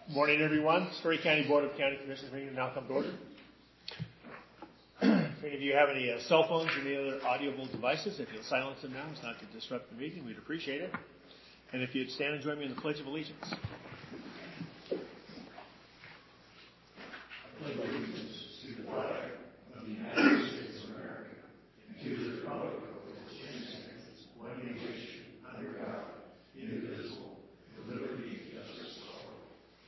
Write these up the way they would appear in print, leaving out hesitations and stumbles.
Morning, everyone. Story County Board of County Commissioners meeting now come to order. If any of you have any cell phones or any other audible devices, if you'll silence them now, it's not to disrupt the meeting, we'd appreciate it. And if you'd stand and join me in the Pledge of Allegiance. Allegiance to the flag of the United States of America, and to the republic for which it stands, one nation, under God, indivisible, with liberty and justice for all.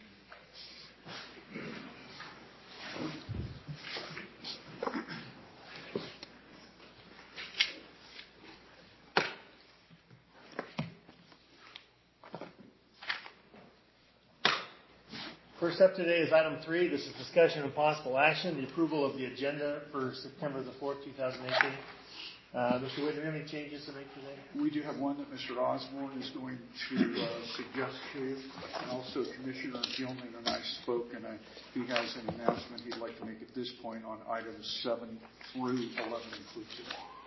First up today is item 3. This is discussion and possible action, the approval of the agenda for September the 4th, 2018. Mr. Whitten, do you have any changes to make today? We do have one that Mr. Osborne is going to suggest to you. And also Commissioner Gilman and I spoke, and he has an announcement he'd like to make at this point on items 7 through 11 inclusive.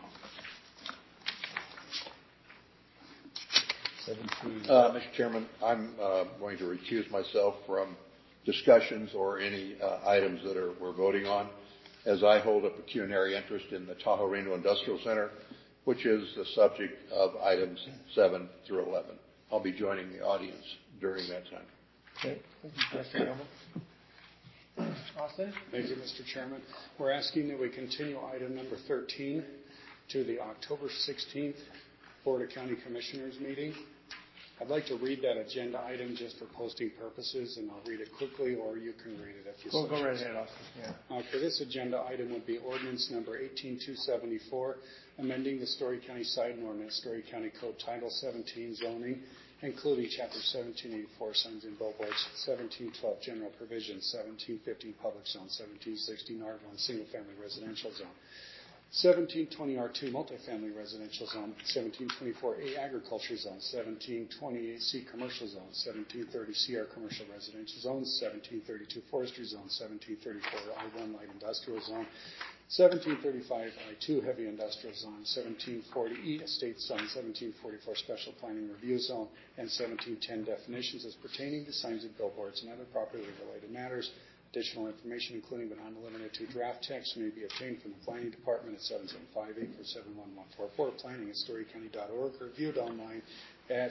7 through. Mr. Chairman, I'm going to recuse myself from discussions or any items that we're voting on, as I hold a pecuniary interest in the Tahoe Reno Industrial Center, which is the subject of items 7 through 11. I'll be joining the audience during that time. Okay. Thank you, Mr. Gilman. Austin? Thank you, Mr. Chairman. We're asking that we continue item number 13 to the October 16th Board of County Commissioners meeting. I'd like to read that agenda item just for posting purposes, and I'll read it quickly, or you can read it if you so choose. Go right ahead, Austin. Yeah. For this agenda item would be ordinance number 18274, amending the Story County Siding Ordinance, Story County Code Title 17 Zoning, including Chapter 1784 Signs and Billboards, 1712 General Provisions, 1715 Public Zone, 1716 R1 Single Family Residential Zone, 1720 R2 Multifamily Residential Zone, 1724 A Agriculture Zone, 1728 C Commercial Zone, 1730 CR Commercial Residential Zone, 1732 Forestry Zone, 1734 I1 Light Industrial Zone, 1735 I2 Heavy Industrial Zone, 1740 E Estate Zone, 1744 Special Planning Review Zone, and 1710 definitions as pertaining to signs and billboards and other properly related matters. Additional information, including but not limited to draft text, may be obtained from the Planning Department at 775-847-1144, planning@storycounty.org, or viewed online at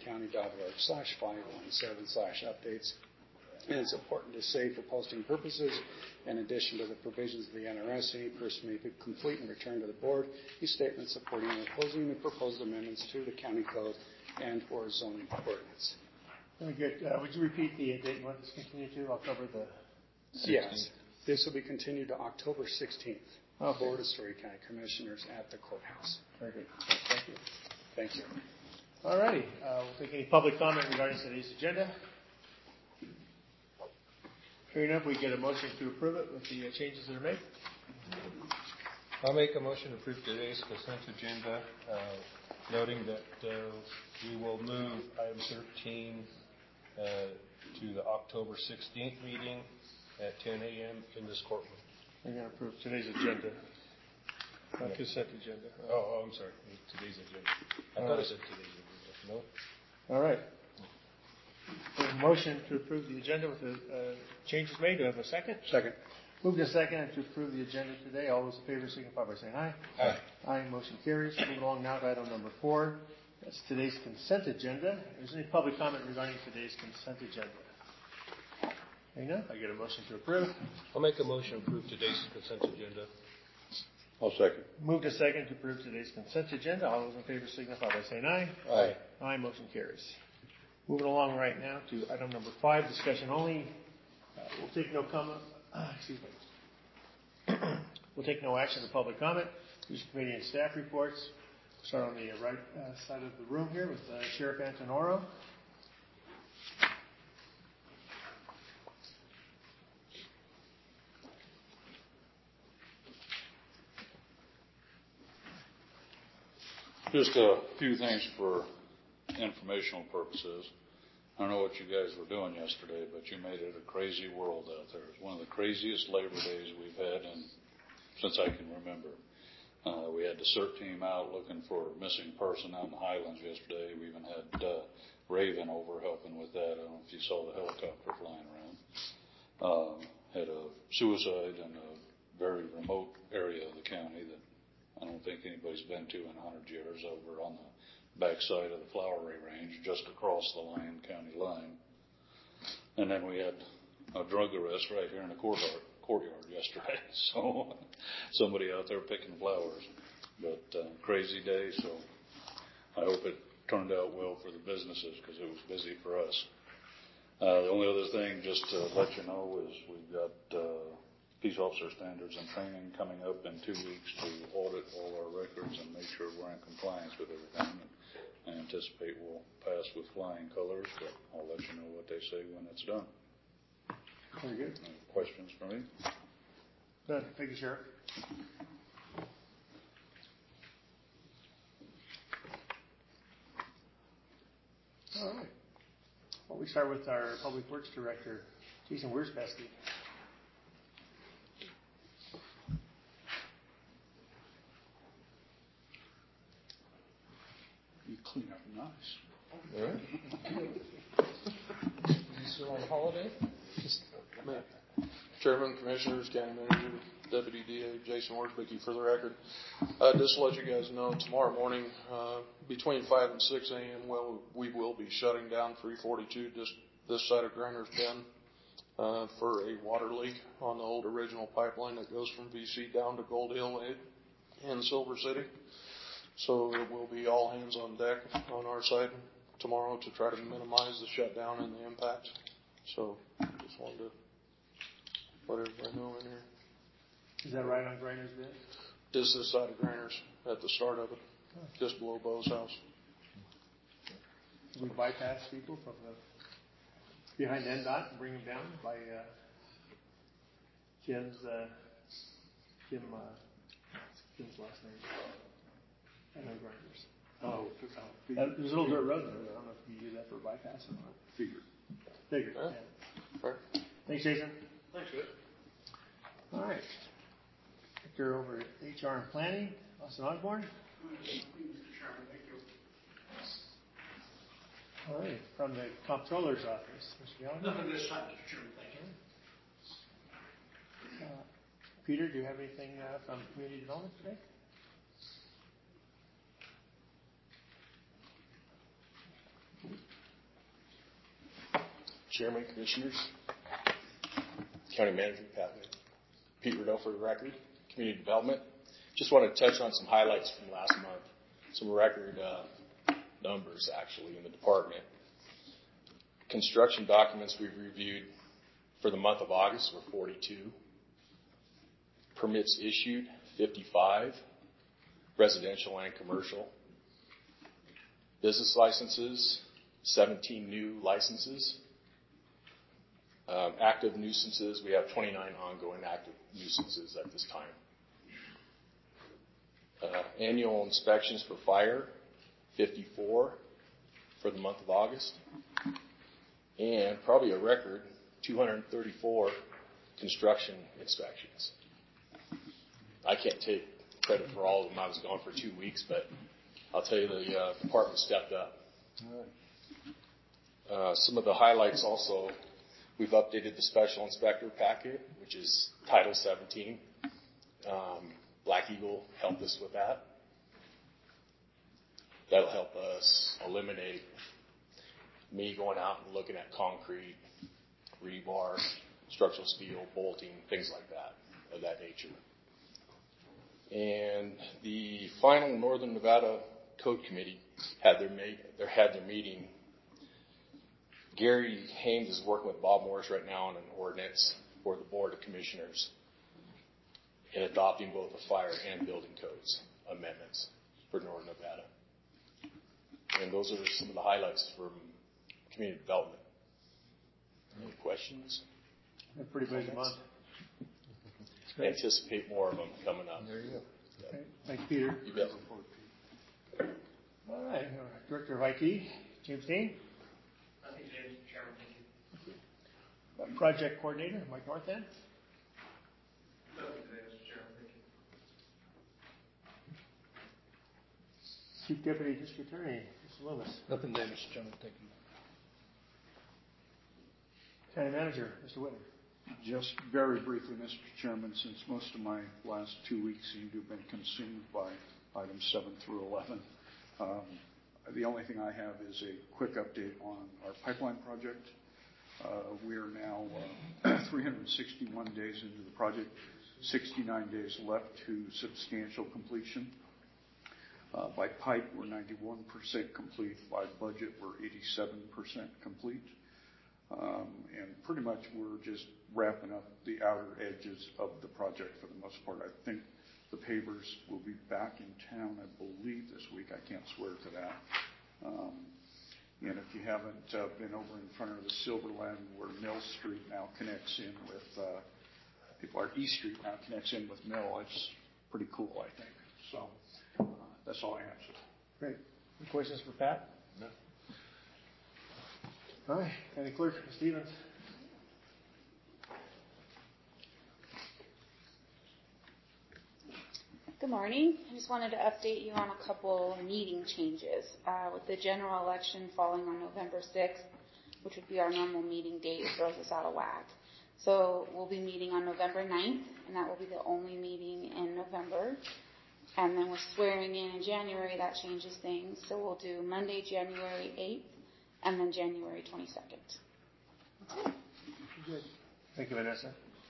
storycounty.org/517/updates. And it's important to say, for posting purposes, in addition to the provisions of the NRS, any person may complete and return to the board a statement supporting and opposing the proposed amendments to the county code and or zoning ordinance. Very good. Would you repeat the date you want this continued to? I'll cover the 16th. Yes. This will be continued to October 16th. Okay. Board of Story County Commissioners at the courthouse. Very good. Thank you. Thank you. All righty. We'll take any public comment regarding today's agenda. Fair enough. We get a motion to approve it with the changes that are made. I'll make a motion to approve today's consent agenda, noting that we will move item 13 to the October 16th meeting at 10 a.m. in this courtroom. We're going to approve today's agenda. Consent agenda. Oh, I'm sorry. Today's agenda. I thought I said today's agenda. No? All right. There's a motion to approve the agenda with the changes made. Do I have a second? Second. Moved to second to approve the agenda today. All those in favor signify by saying aye. Aye. Aye. Motion carries. Moving along now to item number 4. That's today's consent agenda. Is there any public comment regarding today's consent agenda? Hearing none, I get a motion to approve. I'll make a motion to approve today's consent agenda. I'll second. Move to second to approve today's consent agenda. All those in favor signify by saying aye. Aye. Aye. Motion carries. Moving along right now to item number 5, discussion only. We'll take no comment. Excuse me. We'll take no action to public comment. These are committee and staff reports. Start on the right side of the room here with Sheriff Antonoro. Just a few things for informational purposes. I don't know what you guys were doing yesterday, but you made it a crazy world out there. It was one of the craziest Labor Days we've had since I can remember. We had the CERT team out looking for missing person out in the Highlands yesterday. We even had Raven over helping with that. I don't know if you saw the helicopter flying around. Had a suicide in a very remote area of the county that I don't think anybody's been to in 100 years, over on the backside of the Flowery Range, just across the Lyon County line. And then we had a drug arrest right here in the courtyard yesterday. So somebody out there picking flowers. But crazy day, so I hope it turned out well for the businesses because it was busy for us. The only other thing, just to let you know, is we've got Peace Officer Standards and Training coming up in 2 weeks to audit all our records and make sure we're in compliance with everything. And I anticipate we'll pass with flying colors, but I'll let you know what they say when it's done. Very good. Any questions for me? Good. Thank you, Sheriff. All right. Well, we start with our Public Works Director, Jason Wierzbowski. You clean up nice. All right. Is he still on holiday? Chairman, Commissioners, County Manager, Deputy DA Jason Wierzbowski for the record. Just to let you guys know, tomorrow morning, between 5 and 6 a.m., we will be shutting down 342 just this side of Griner's Bend for a water leak on the old original pipeline that goes from VC down to Gold Hill and Silver City. So it will be all hands on deck on our side tomorrow to try to minimize the shutdown and the impact. So just wanted to let everybody know in here. Is that right on Griner's Bend? Just this side of Griner's at the start of it, just below Bo's house. We bypass people from the behind NDOT and bring them down by Jim's last name. I know Griner's. Oh, There's a little dirt road there. I don't know if you use that for bypass or not. figure. Figured. Yeah. Yeah. Right. Thanks, Jason. Thanks, good. All right. Director over at HR and Planning, Austin Osborne. All right. From the Comptroller's Office, Mr. Gallagher. Nothing this time, Mr. Chairman, thank you. Peter, do you have anything from Community Development today? Chairman, Commissioners, County Manager Pat Witt, Pete Rideau for the record, Community Development. Just want to touch on some highlights from last month, some record numbers actually in the department. Construction documents we've reviewed for the month of August were 42. Permits issued, 55, residential and commercial. Business licenses, 17 new licenses. Active nuisances, we have 29 ongoing active nuisances at this time. Annual inspections for fire, 54 for the month of August. And probably a record, 234 construction inspections. I can't take credit for all of them. I was gone for 2 weeks, but I'll tell you the department stepped up. Some of the highlights also, we've updated the special inspector packet, which is Title 17. Black Eagle helped us with that. That'll help us eliminate me going out and looking at concrete, rebar, structural steel, bolting, things like that, of that nature. And the final Northern Nevada Code Committee had their meeting. Gary Haynes is working with Bob Morris right now on an ordinance for the Board of Commissioners in adopting both the fire and building codes amendments for Northern Nevada. And those are some of the highlights from community development. Any questions? A pretty busy month. Anticipate more of them coming up. There you go. Okay. Thanks, Peter. You bet. All right. Director of IT, James Dean. Nothing today, Mr. Chairman, thank you. Project Coordinator, Mike Northend. Nothing today, Mr. Chairman, thank you. Chief Deputy District Attorney, Mr. Mr. Loomis. Nothing there, Mr. Chairman. Thank you. County Manager, Mr. Whitner. Just very briefly, Mr. Chairman, since most of my last 2 weeks seem to have been consumed by items 7 through 11, the only thing I have is a quick update on our pipeline project. We are now 361 days into the project, 69 days left to substantial completion. By pipe, we're 91% complete. By budget, we're 87% complete. And pretty much we're just wrapping up the outer edges of the project for the most part. I think the pavers will be back in town, I believe, this week. I can't swear to that. And if you haven't been over in front of the Silverland, where Mill Street now connects in with, East Street now connects in with Mill, it's pretty cool, I think. So that's all I have, sir. Great. Any questions for Pat? No. All right. County Clerk, Ms. Stevens. Good morning. I just wanted to update you on a couple meeting changes. With the general election falling on November 6th, which would be our normal meeting date, it throws us out of whack. So we'll be meeting on November 9th, and that will be the only meeting in November. And then with swearing in January, that changes things. So we'll do Monday, January 8th, and then January 22nd. Good. Thank you, Vanessa.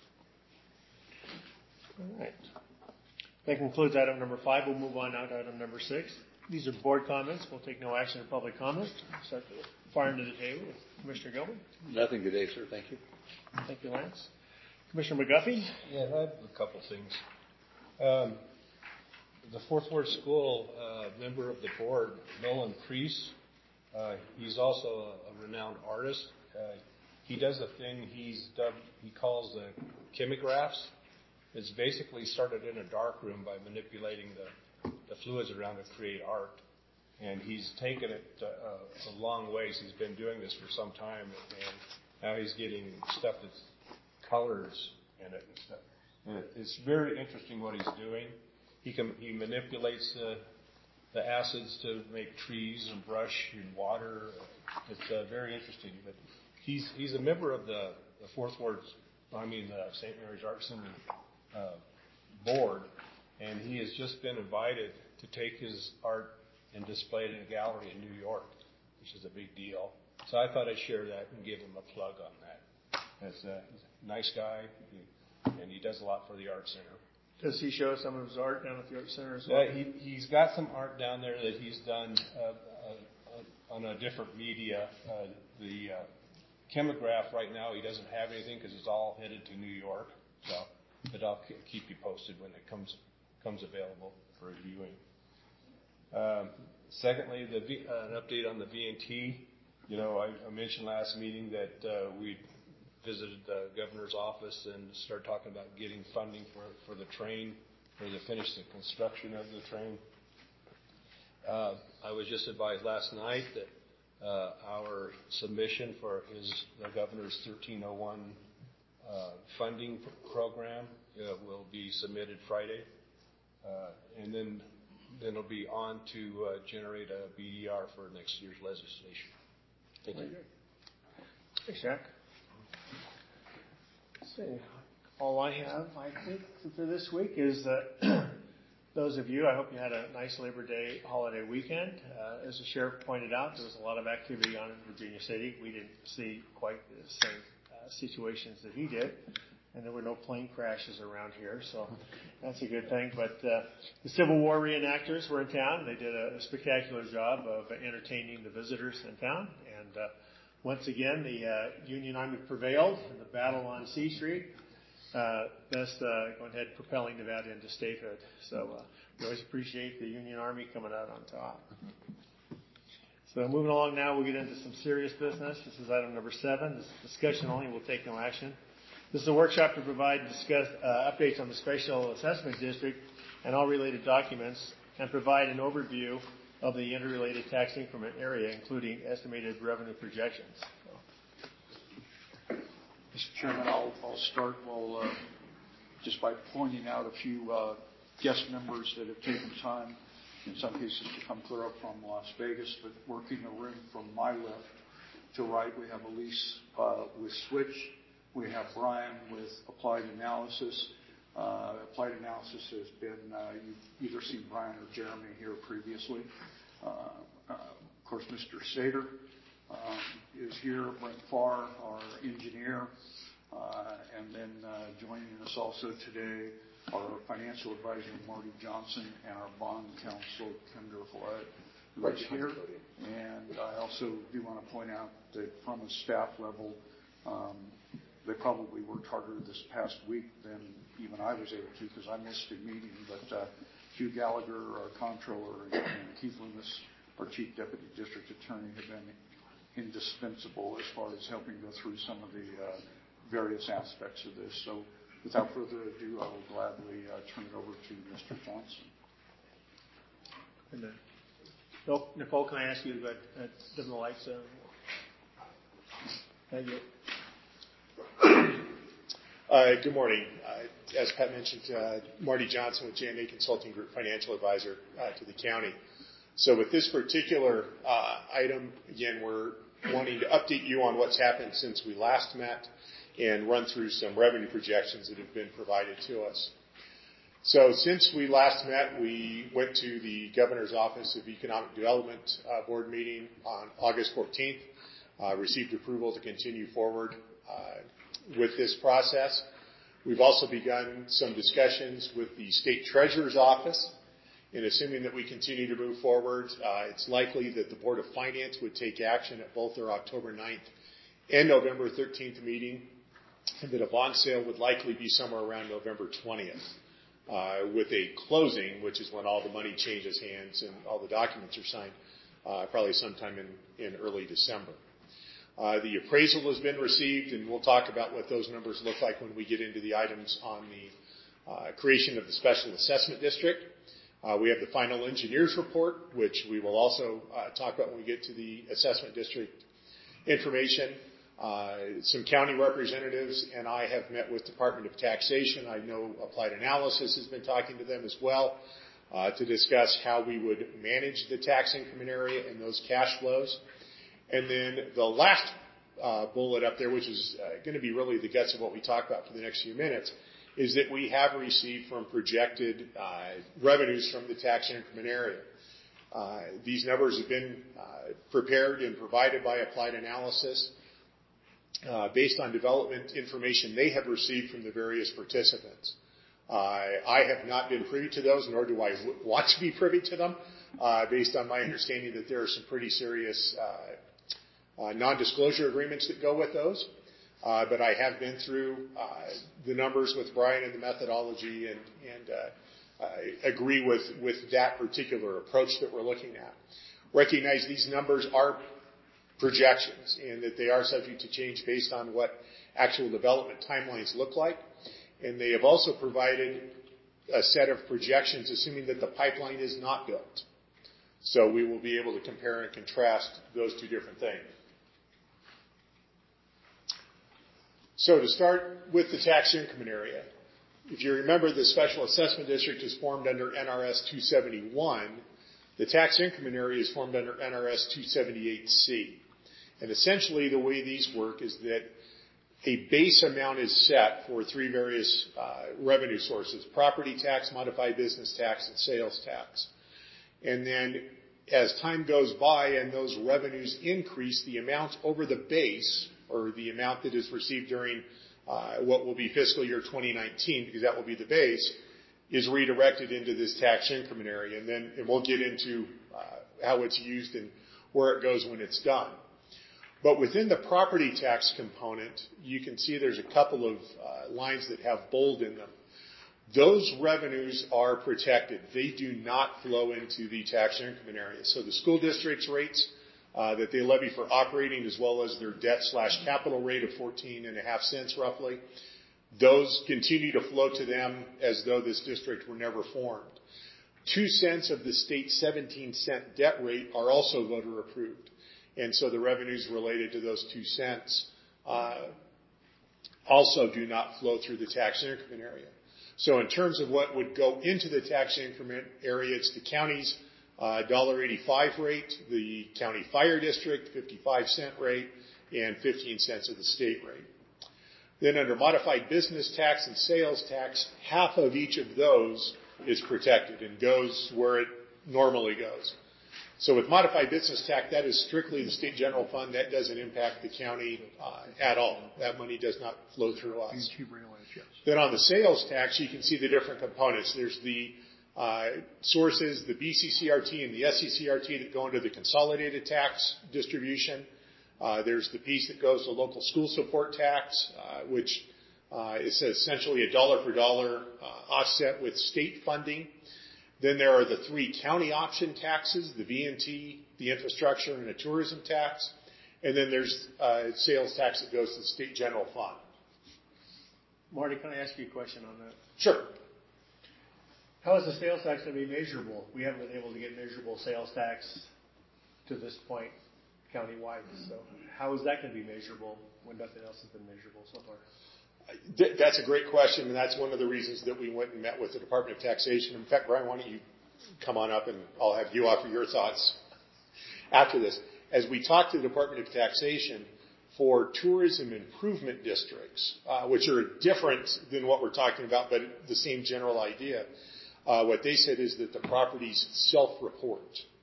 All right. That concludes item number 5. We'll move on now to item number 6. These are board comments. We'll take no action or public comment. Start far into the table with Commissioner Gilman. Nothing today, sir. Thank you. Thank you, Lance. Commissioner McGuffey. Yeah, I have a couple things. The Fourth Ward School member of the board, Nolan Priest, he's also a renowned artist. He does a thing he calls the chemigraphs. It's basically started in a dark room by manipulating the fluids around to create art. And he's taken it a long ways. He's been doing this for some time, and now he's getting stuff that's colors in it and stuff. And it's very interesting what he's doing. He manipulates the acids to make trees and brush and water. It's very interesting. But he's a member of the Fourth Ward, the St. Mary's Art Center board, and he has just been invited to take his art and display it in a gallery in New York, which is a big deal. So I thought I'd share that and give him a plug on that. He's a nice guy, and he does a lot for the Art Center. Does he show some of his art down at the Art Center as well? He's got some art down there that he's done on a different media. The chemograph right now, he doesn't have anything because it's all headed to New York. So, but I'll keep you posted when it comes available for viewing. Secondly, an update on the VNT. I mentioned last meeting that we visited the governor's office and started talking about getting funding for the train, to finish the construction of the train. I was just advised last night that our submission for the governor's 1301 funding program will be submitted Friday, and then it'll be on to generate a BDR for next year's legislation. Thank you. Thanks, Jack. So, all I have, I think, for this week is those of you, I hope you had a nice Labor Day holiday weekend. As the sheriff pointed out, there was a lot of activity on in Virginia City. We didn't see quite the same situations that he did, and there were no plane crashes around here, so that's a good thing. But the Civil War reenactors were in town. They did a spectacular job of entertaining the visitors in town, and once again, the Union Army prevailed in the battle on C Street, thus going ahead propelling Nevada into statehood. So we always appreciate the Union Army coming out on top. So moving along now, we'll get into some serious business. This is item number 7. This is discussion only. We'll take no action. This is a workshop to provide and discuss updates on the Special Assessment District and all related documents, and provide an overview of the interrelated tax increment area, including estimated revenue projections. Mr. Chairman, I'll start just by pointing out a few guest members that have taken time in some cases to come clear up from Las Vegas, but working the room from my left to right, we have Elise with Switch. We have Brian with Applied Analysis. Applied Analysis has been, you've either seen Brian or Jeremy here previously. Of course, Mr. Sater is here, Brent Farr, our engineer, and then joining us also today, our financial advisor, Marty Johnson, and our bond counsel, Kendra Flood, who is here. And I also do want to point out that from a staff level, they probably worked harder this past week than even I was able to because I missed a meeting. But Hugh Gallagher, our comptroller, and Keith Loomis, our chief deputy district attorney, have been indispensable as far as helping go through some of the various aspects of this. So without further ado, I will gladly turn it over to Mr. Johnson. And Nicole, can I ask you about dim the lights? Thank you. Good morning. As Pat mentioned, Marty Johnson with JMA Consulting Group, financial advisor to the county. So with this particular item, again, we're wanting to update you on what's happened since we last met and run through some revenue projections that have been provided to us. So since we last met, we went to the Governor's Office of Economic Development board meeting on August 14th, received approval to continue forward with this process. We've also begun some discussions with the State Treasurer's Office, and assuming that we continue to move forward, it's likely that the Board of Finance would take action at both their October 9th and November 13th meeting, and that a bond sale would likely be somewhere around November 20th, with a closing, which is when all the money changes hands and all the documents are signed, probably sometime in early December. The appraisal has been received, and we'll talk about what those numbers look like when we get into the items on the creation of the Special Assessment District. We have the final engineer's report, which we will also talk about when we get to the assessment district information. Some county representatives and I have met with Department of Taxation. I know Applied Analysis has been talking to them as well to discuss how we would manage the tax increment area and those cash flows. And then the last bullet up there, which is going to be really the guts of what we talk about for the next few minutes, is that we have received from projected revenues from the tax increment area. These numbers have been prepared and provided by Applied Analysis based on development information they have received from the various participants. I have not been privy to those, nor do I want to be privy to them, based on my understanding that there are some pretty serious non-disclosure agreements that go with those. But I have been through the numbers with Brian and the methodology and agree with that particular approach that we're looking at. Recognize these numbers are projections and that they are subject to change based on what actual development timelines look like. And they have also provided a set of projections assuming that the pipeline is not built. So we will be able to compare and contrast those two different things. So to start with the tax increment area, if you remember, the Special Assessment District is formed under NRS 271. The tax increment area is formed under NRS 278C. And essentially the way these work is that a base amount is set for three various revenue sources: property tax, modified business tax, and sales tax. And then as time goes by and those revenues increase, the amount over the base, or the amount that is received during what will be fiscal year 2019, because that will be the base, is redirected into this tax increment area. And we'll get into how it's used and where it goes when it's done. But within the property tax component, you can see there's a couple of lines that have bold in them. Those revenues are protected. They do not flow into the tax increment area. So the school district's rates that they levy for operating, as well as their debt/capital rate of 14.5 cents roughly, those continue to flow to them as though this district were never formed. 2 cents of the state 17-cent debt rate are also voter approved. And so the revenues related to those 2 cents also do not flow through the tax increment area. So in terms of what would go into the tax increment area, it's the county's $1.85 rate, the county fire district, 55-cent rate, and 15 cents of the state rate. Then under modified business tax and sales tax, half of each of those is protected and goes where it normally goes. So with modified business tax, that is strictly the state general fund. That doesn't impact the county at all. That money does not flow through us. Then on the sales tax, you can see the different components. There's the sources, the BCCRT and the SCCRT that go into the consolidated tax distribution. There's the piece that goes to local school support tax, which is essentially a dollar for dollar offset with state funding. Then there are the 3 county option taxes, the V&T, the infrastructure, and a tourism tax. And then there's sales tax that goes to the state general fund. Marty, can I ask you a question on that? Sure. How is the sales tax going to be measurable? We haven't been able to get measurable sales tax to this point countywide. So how is that going to be measurable when nothing else has been measurable so far? That's a great question, and that's one of the reasons that we went and met with the Department of Taxation. In fact, Brian, why don't you come on up and I'll have you offer your thoughts after this. As we talked to the Department of Taxation for tourism improvement districts, which are different than what we're talking about, but the same general idea, what they said is that the properties self-report.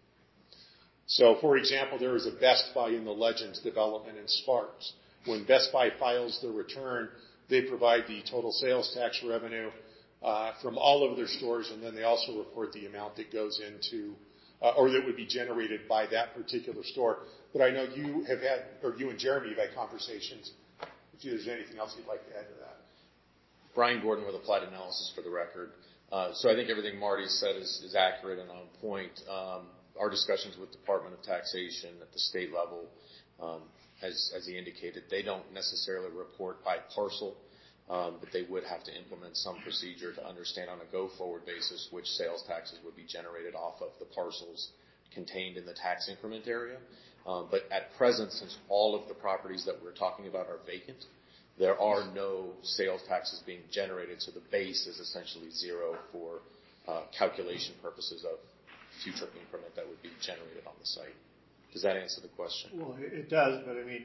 So, for example, there is a Best Buy in the Legends development in Sparks. When Best Buy files their return, they provide the total sales tax revenue from all of their stores, and then they also report the amount that goes into, or that would be generated by that particular store. But I know you have had, or you and Jeremy have had conversations. If there's anything else you'd like to add to that. Brian Gordon with Applied Analysis for the record. So I think everything Marty said is accurate and on point. Our discussions with Department of Taxation at the state level, as he indicated, they don't necessarily report by parcel, but they would have to implement some procedure to understand on a go-forward basis which sales taxes would be generated off of the parcels contained in the tax increment area. But at present, since all of the properties that we're talking about are vacant, there are no sales taxes being generated, so the base is essentially zero for calculation purposes of future increment that would be generated on the site. Does that answer the question? Well, it does, but I mean,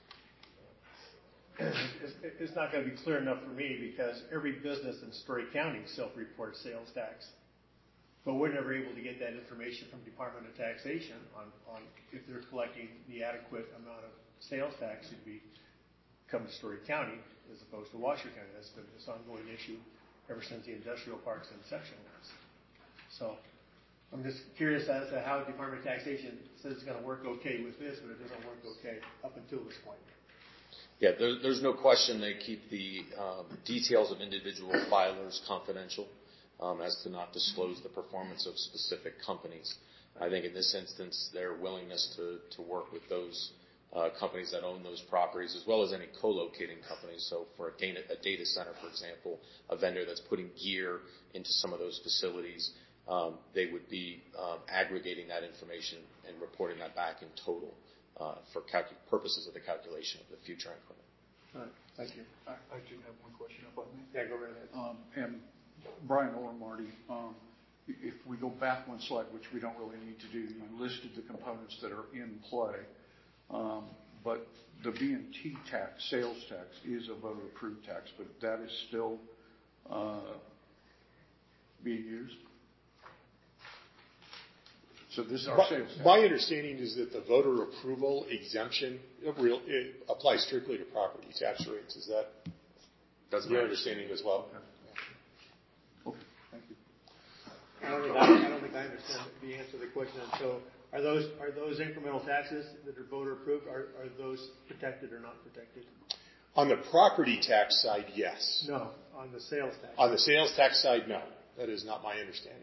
it's not going to be clear enough for me because every business in Story County self-reports sales tax. But we're never able to get that information from Department of Taxation on if they're collecting the adequate amount of sales tax to come to Story County as opposed to Washoe County. That's been this ongoing issue ever since the industrial parks and section was. So I'm just curious as to how Department of Taxation says it's going to work okay with this, but it doesn't work okay up until this point. Yeah, there's no question they keep the details of individual filers confidential as to not disclose the performance of specific companies. I think in this instance, their willingness to work with those companies that own those properties, as well as any co-locating companies. So for a data center, for example, a vendor that's putting gear into some of those facilities, they would be aggregating that information and reporting that back in total for purposes of the calculation of the future increment. All right, thank you. I do have one question if I may. Yeah, go right ahead. And Brian or Marty, if we go back one slide, which we don't really need to do, you listed the components that are in play. But the V&T tax, sales tax, is a voter-approved tax, but that is still being used. So this is our sales tax. My understanding is that the voter approval exemption it applies strictly to property tax rates. Is that's your understanding as well? Okay, thank you. I don't think I understand the answer to the question. So are those incremental taxes that are voter approved? Are those protected or not protected? On the property tax side, yes. No, on the sales tax. On the sales tax side, no. That is not my understanding.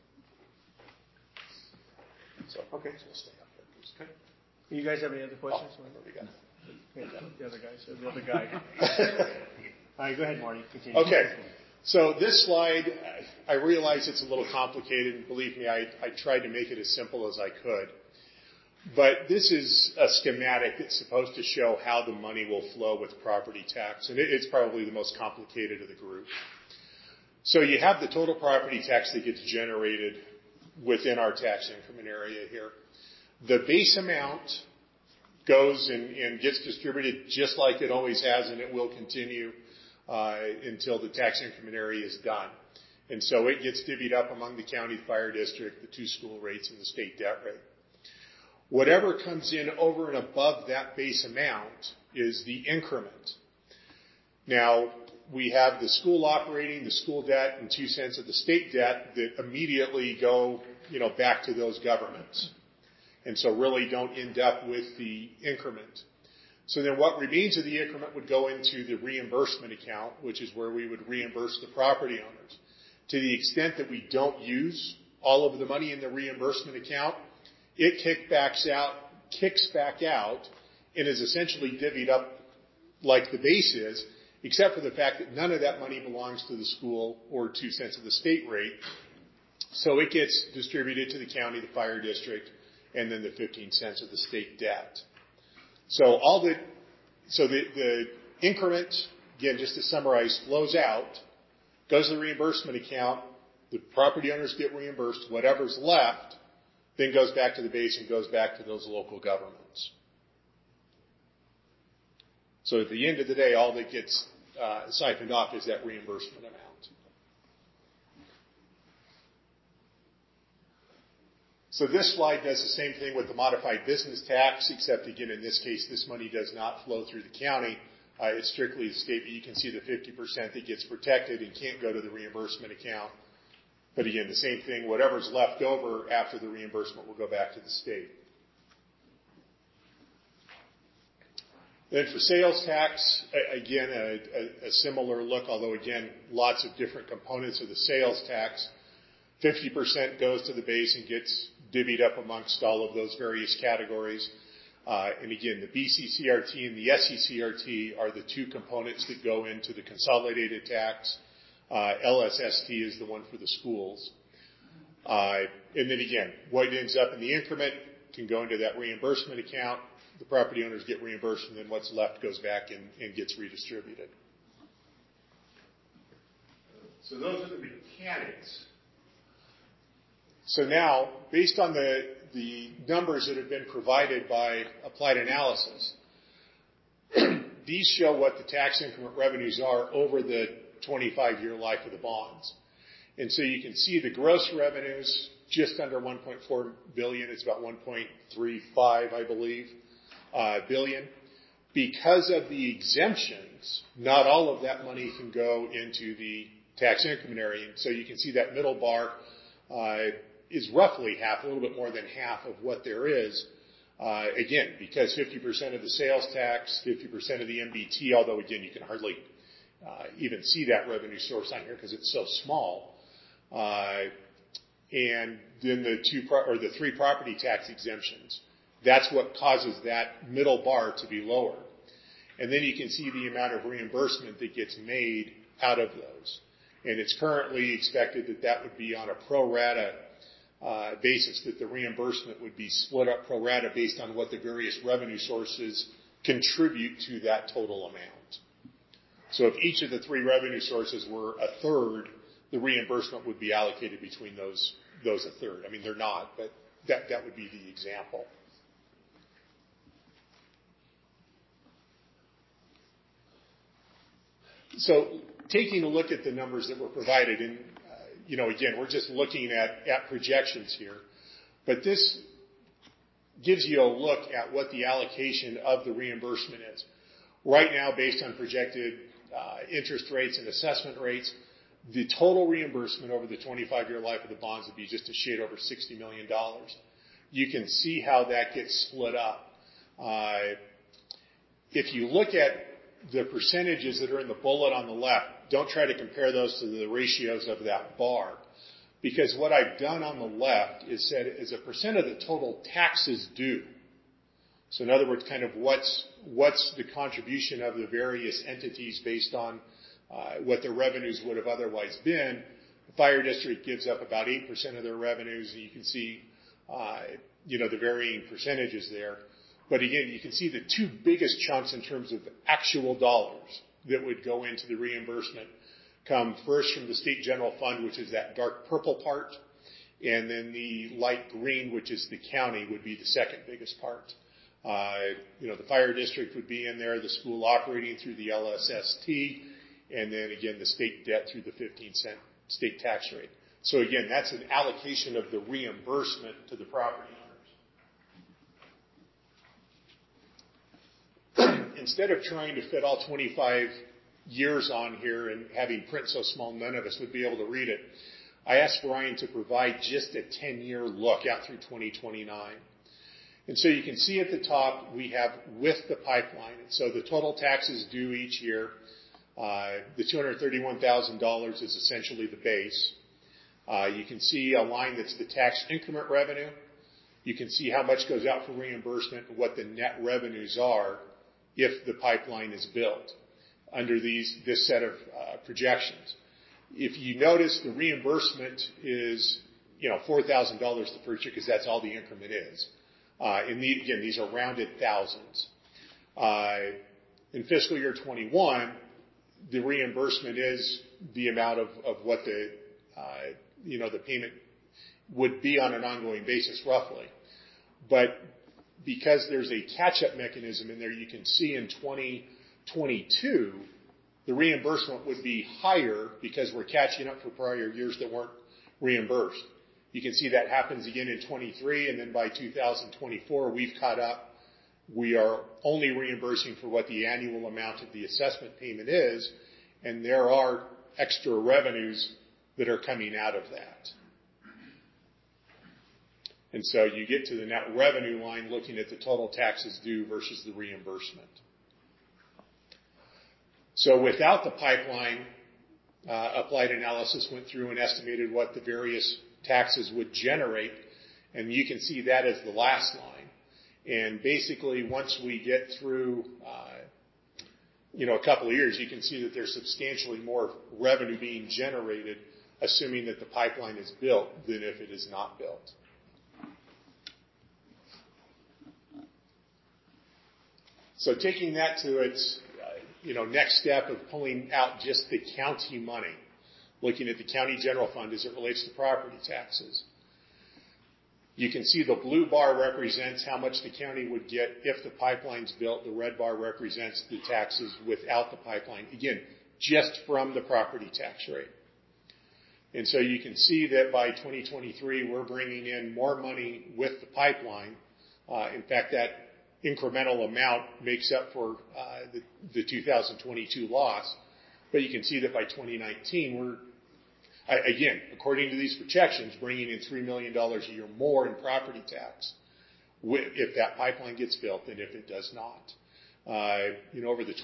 So, okay. Okay. You guys have any other questions? The other guy. All right, go ahead, Marty. Continue. Okay. So this slide, I realize it's a little complicated, and believe me, I tried to make it as simple as I could. But this is a schematic that's supposed to show how the money will flow with property tax, and it's probably the most complicated of the group. So you have the total property tax that gets generated within our tax increment area here. The base amount goes and gets distributed just like it always has, and it will continue until the tax increment area is done. And so it gets divvied up among the county fire district, the 2 school rates, and the state debt rate. Whatever comes in over and above that base amount is the increment. Now, we have the school operating, the school debt, and 2 cents of the state debt that immediately go, back to those governments. And so really don't end up with the increment. So then what remains of the increment would go into the reimbursement account, which is where we would reimburse the property owners. To the extent that we don't use all of the money in the reimbursement account, it kicks back out and is essentially divvied up like the base is, except for the fact that none of that money belongs to the school or 2 cents of the state rate. So it gets distributed to the county, the fire district, and then the 15 cents of the state debt. So the increment, again, just to summarize, flows out, goes to the reimbursement account, the property owners get reimbursed, whatever's left then goes back to the base and goes back to those local governments. So at the end of the day, all that gets siphoned off is that reimbursement amount. So this slide does the same thing with the modified business tax, except again, in this case, this money does not flow through the county. It's strictly the state, but you can see the 50% that gets protected and can't go to the reimbursement account. But again, the same thing, whatever's left over after the reimbursement will go back to the state. Then for sales tax, again, a similar look, although again, lots of different components of the sales tax. 50% goes to the base and gets divvied up amongst all of those various categories. And again, the BCCRT and the SCCRT are the 2 components that go into the consolidated tax. LSST is the one for the schools. And then again, what ends up in the increment can go into that reimbursement account. The property owners get reimbursed, and then what's left goes back and gets redistributed. So those are the mechanics. So now, based on the numbers that have been provided by Applied Analysis, these show what the tax increment revenues are over the 25-year life of the bonds. And so you can see the gross revenues just under $1.4 billion. It's about $1.35, I believe, billion. Because of the exemptions, not all of that money can go into the tax increment area. And so you can see that middle bar is roughly half, a little bit more than half of what there is. Again, because 50% of the sales tax, 50% of the MBT, although again, you can hardly even see that revenue source on here because it's so small. And then the 3 property tax exemptions. That's what causes that middle bar to be lower. And then you can see the amount of reimbursement that gets made out of those. And it's currently expected that that would be on a pro rata basis, that the reimbursement would be split up pro rata based on what the various revenue sources contribute to that total amount. So if each of the 3 revenue sources were a third, the reimbursement would be allocated between those a third. I mean, they're not, but that would be the example. So taking a look at the numbers that were provided, and again, we're just looking at projections here, but this gives you a look at what the allocation of the reimbursement is. Right now, based on projected interest rates and assessment rates, the total reimbursement over the 25-year life of the bonds would be just a shade over $60 million. You can see how that gets split up. If you look at the percentages that are in the bullet on the left, don't try to compare those to the ratios of that bar. Because what I've done on the left is said is a percent of the total taxes due. So in other words, kind of what's the contribution of the various entities based on what their revenues would have otherwise been. The fire district gives up about 8% of their revenues, and you can see the varying percentages there. But again, you can see the 2 biggest chunks in terms of actual dollars that would go into the reimbursement come first from the state general fund, which is that dark purple part, And then the light green, which is the county, would be the second biggest part. The fire district would be in there, the school operating through the LSST, and then again, the state debt through the 15-cent state tax rate. So again, that's an allocation of the reimbursement to the property owners. Instead of trying to fit all 25 years on here and having print so small none of us would be able to read it, I asked Brian to provide just a 10-year look out through 2029. And so you can see at the top, we have with the pipeline. And so the total taxes due each year, the $231,000 is essentially the base. You can see a line that's the tax increment revenue. You can see how much goes out for reimbursement and what the net revenues are if the pipeline is built under this set of projections. If you notice, the reimbursement is $4,000 the first year because that's all the increment is. And again, these are rounded thousands. In fiscal year 21, the reimbursement is the amount of what the payment would be on an ongoing basis, roughly. But because there's a catch-up mechanism in there, you can see in 2022, the reimbursement would be higher because we're catching up for prior years that weren't reimbursed. You can see that happens again in 23, and then by 2024, we've caught up. We are only reimbursing for what the annual amount of the assessment payment is, and there are extra revenues that are coming out of that. And so you get to the net revenue line looking at the total taxes due versus the reimbursement. So without the pipeline, applied analysis went through and estimated what the various taxes would generate, and you can see that as the last line. And basically, once we get through, a couple of years, you can see that there's substantially more revenue being generated, assuming that the pipeline is built, than if it is not built. So taking that to its, next step of pulling out just the county money, looking at the county general fund as it relates to property taxes. You can see the blue bar represents how much the county would get if the pipeline's built. The red bar represents the taxes without the pipeline. Again, just from the property tax rate. And so you can see that by 2023, we're bringing in more money with the pipeline. In fact, that incremental amount makes up for the 2022 loss. But you can see that by 2019, we're, again, according to these projections, bringing in $3 million a year more in property tax if that pipeline gets built than if it does not. Over the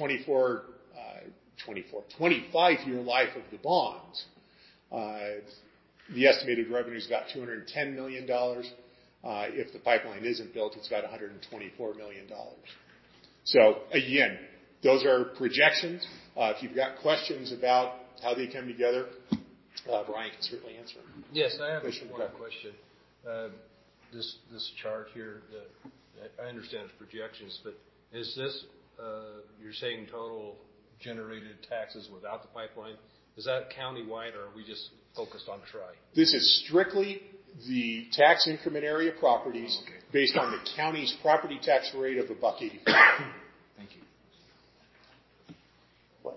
25-year life of the bonds, the estimated revenue is about $210 million. If the pipeline isn't built, it's about $124 million. So again, those are projections. If you've got questions about how they come together, Brian can certainly answer them. Yes, I have one question. This chart here, I understand it's projections, but is this, you're saying total generated taxes without the pipeline? Is that countywide, or are we just focused on Tri? This is strictly the tax increment area properties based on the county's property tax rate of $1.85. Thank you. What?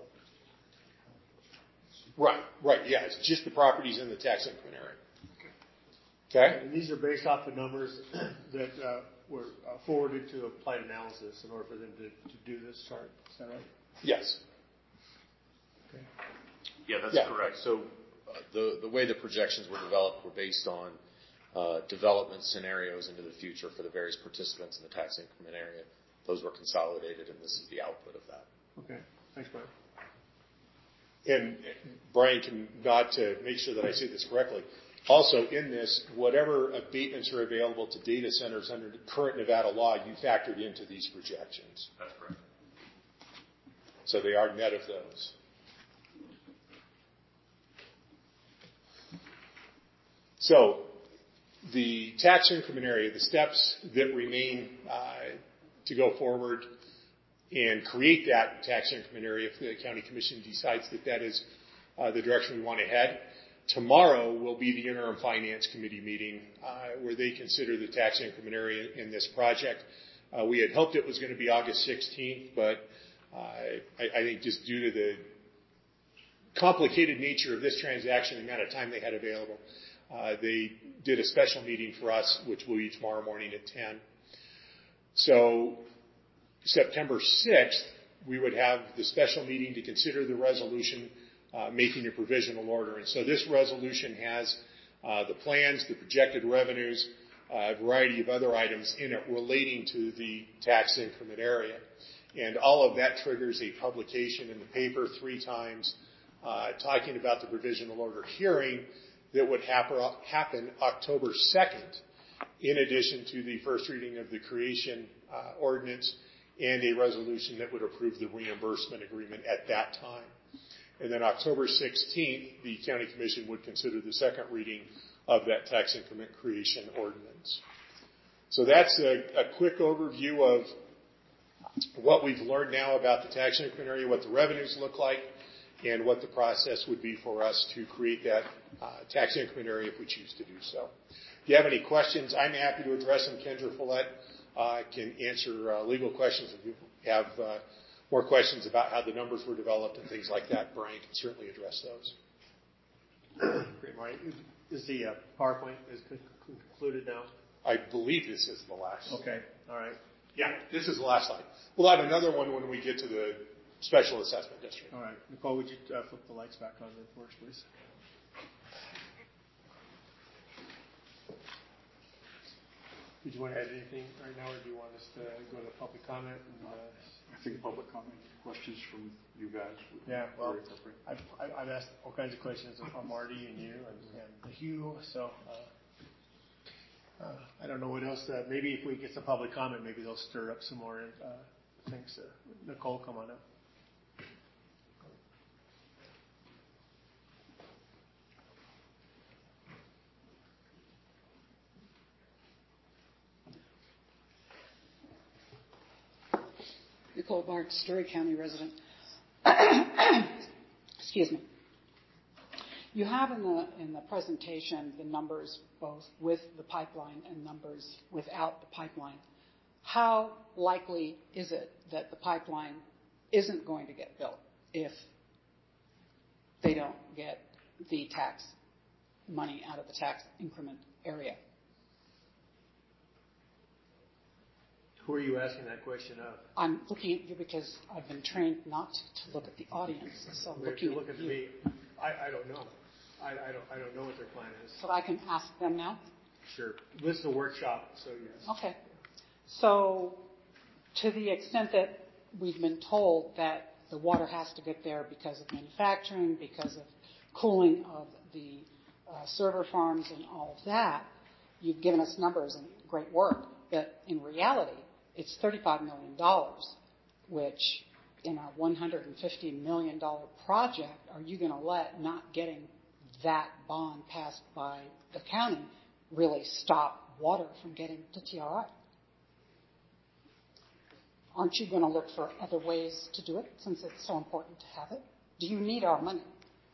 Right, yeah, it's just the properties in the tax increment area. Okay? And these are based off the numbers that were forwarded to applied analysis in order for them to do this chart. Is that right? Yes. Okay. Yeah, that's correct. So the way the projections were developed were based on development scenarios into the future for the various participants in the tax increment area. Those were consolidated, and this is the output of that. Okay. Thanks, Brian. And Brian can nod to make sure that I say this correctly. Also, in this, whatever abatements are available to data centers under the current Nevada law, you factored into these projections. That's correct. So they are net of those. So the tax increment area, the steps that remain to go forward and create that tax increment area if the county commission decides that that is the direction we want to head. Tomorrow will be the interim finance committee meeting where they consider the tax increment area in this project. We had hoped it was going to be August 16th, but I think just due to the complicated nature of this transaction, the amount of time they had available, they did a special meeting for us, which will be tomorrow morning at 10. So September 6th, we would have the special meeting to consider the resolution making a provisional order. And so this resolution has the plans, the projected revenues, a variety of other items in it relating to the tax increment area. And all of that triggers a publication in the paper 3 times talking about the provisional order hearing that would happen October 2nd, in addition to the first reading of the creation ordinance and a resolution that would approve the reimbursement agreement at that time. And then October 16th, the County Commission would consider the second reading of that tax increment creation ordinance. So that's a quick overview of what we've learned now about the tax increment area, what the revenues look like, and what the process would be for us to create that tax increment area if we choose to do so. If you have any questions, I'm happy to address them. Kendra Follett can answer legal questions. If you have more questions about how the numbers were developed and things like that, Brian can certainly address those. Great, Marty. Is the PowerPoint is concluded now? I believe this is the last. Okay, all right. Yeah, this is the last slide. We'll have another one when we get to the special assessment district. All right. Nicole, would you flip the lights back on then for us, please? Did you want to add anything right now, or do you want us to go to public comment? I think public comment questions from you guys would be well, very appropriate. I've asked all kinds of questions of Marty and you and Hugh, so I don't know what else. Maybe if we get some public comment, maybe they'll stir up some more things. Nicole, come on up. Nicole Bart, Story County resident. Excuse me. You have in the presentation the numbers both with the pipeline and numbers without the pipeline. How likely is it that the pipeline isn't going to get built if they don't get the tax money out of the tax increment area? Who are you asking that question of? I'm looking at you because I've been trained not to look at the audience. So I'm if you look at you. me, I don't know. I don't know what their plan is. So I can ask them now? Sure. This is a workshop, so yes. Okay. So to the extent that we've been told that the water has to get there because of manufacturing, because of cooling of the server farms and all of that, you've given us numbers and great work. But in reality, it's $35 million, which in a $150 million project, are you going to let not getting that bond passed by the county really stop water from getting to TRI? Aren't you going to look for other ways to do it since it's so important to have it? Do you need our money?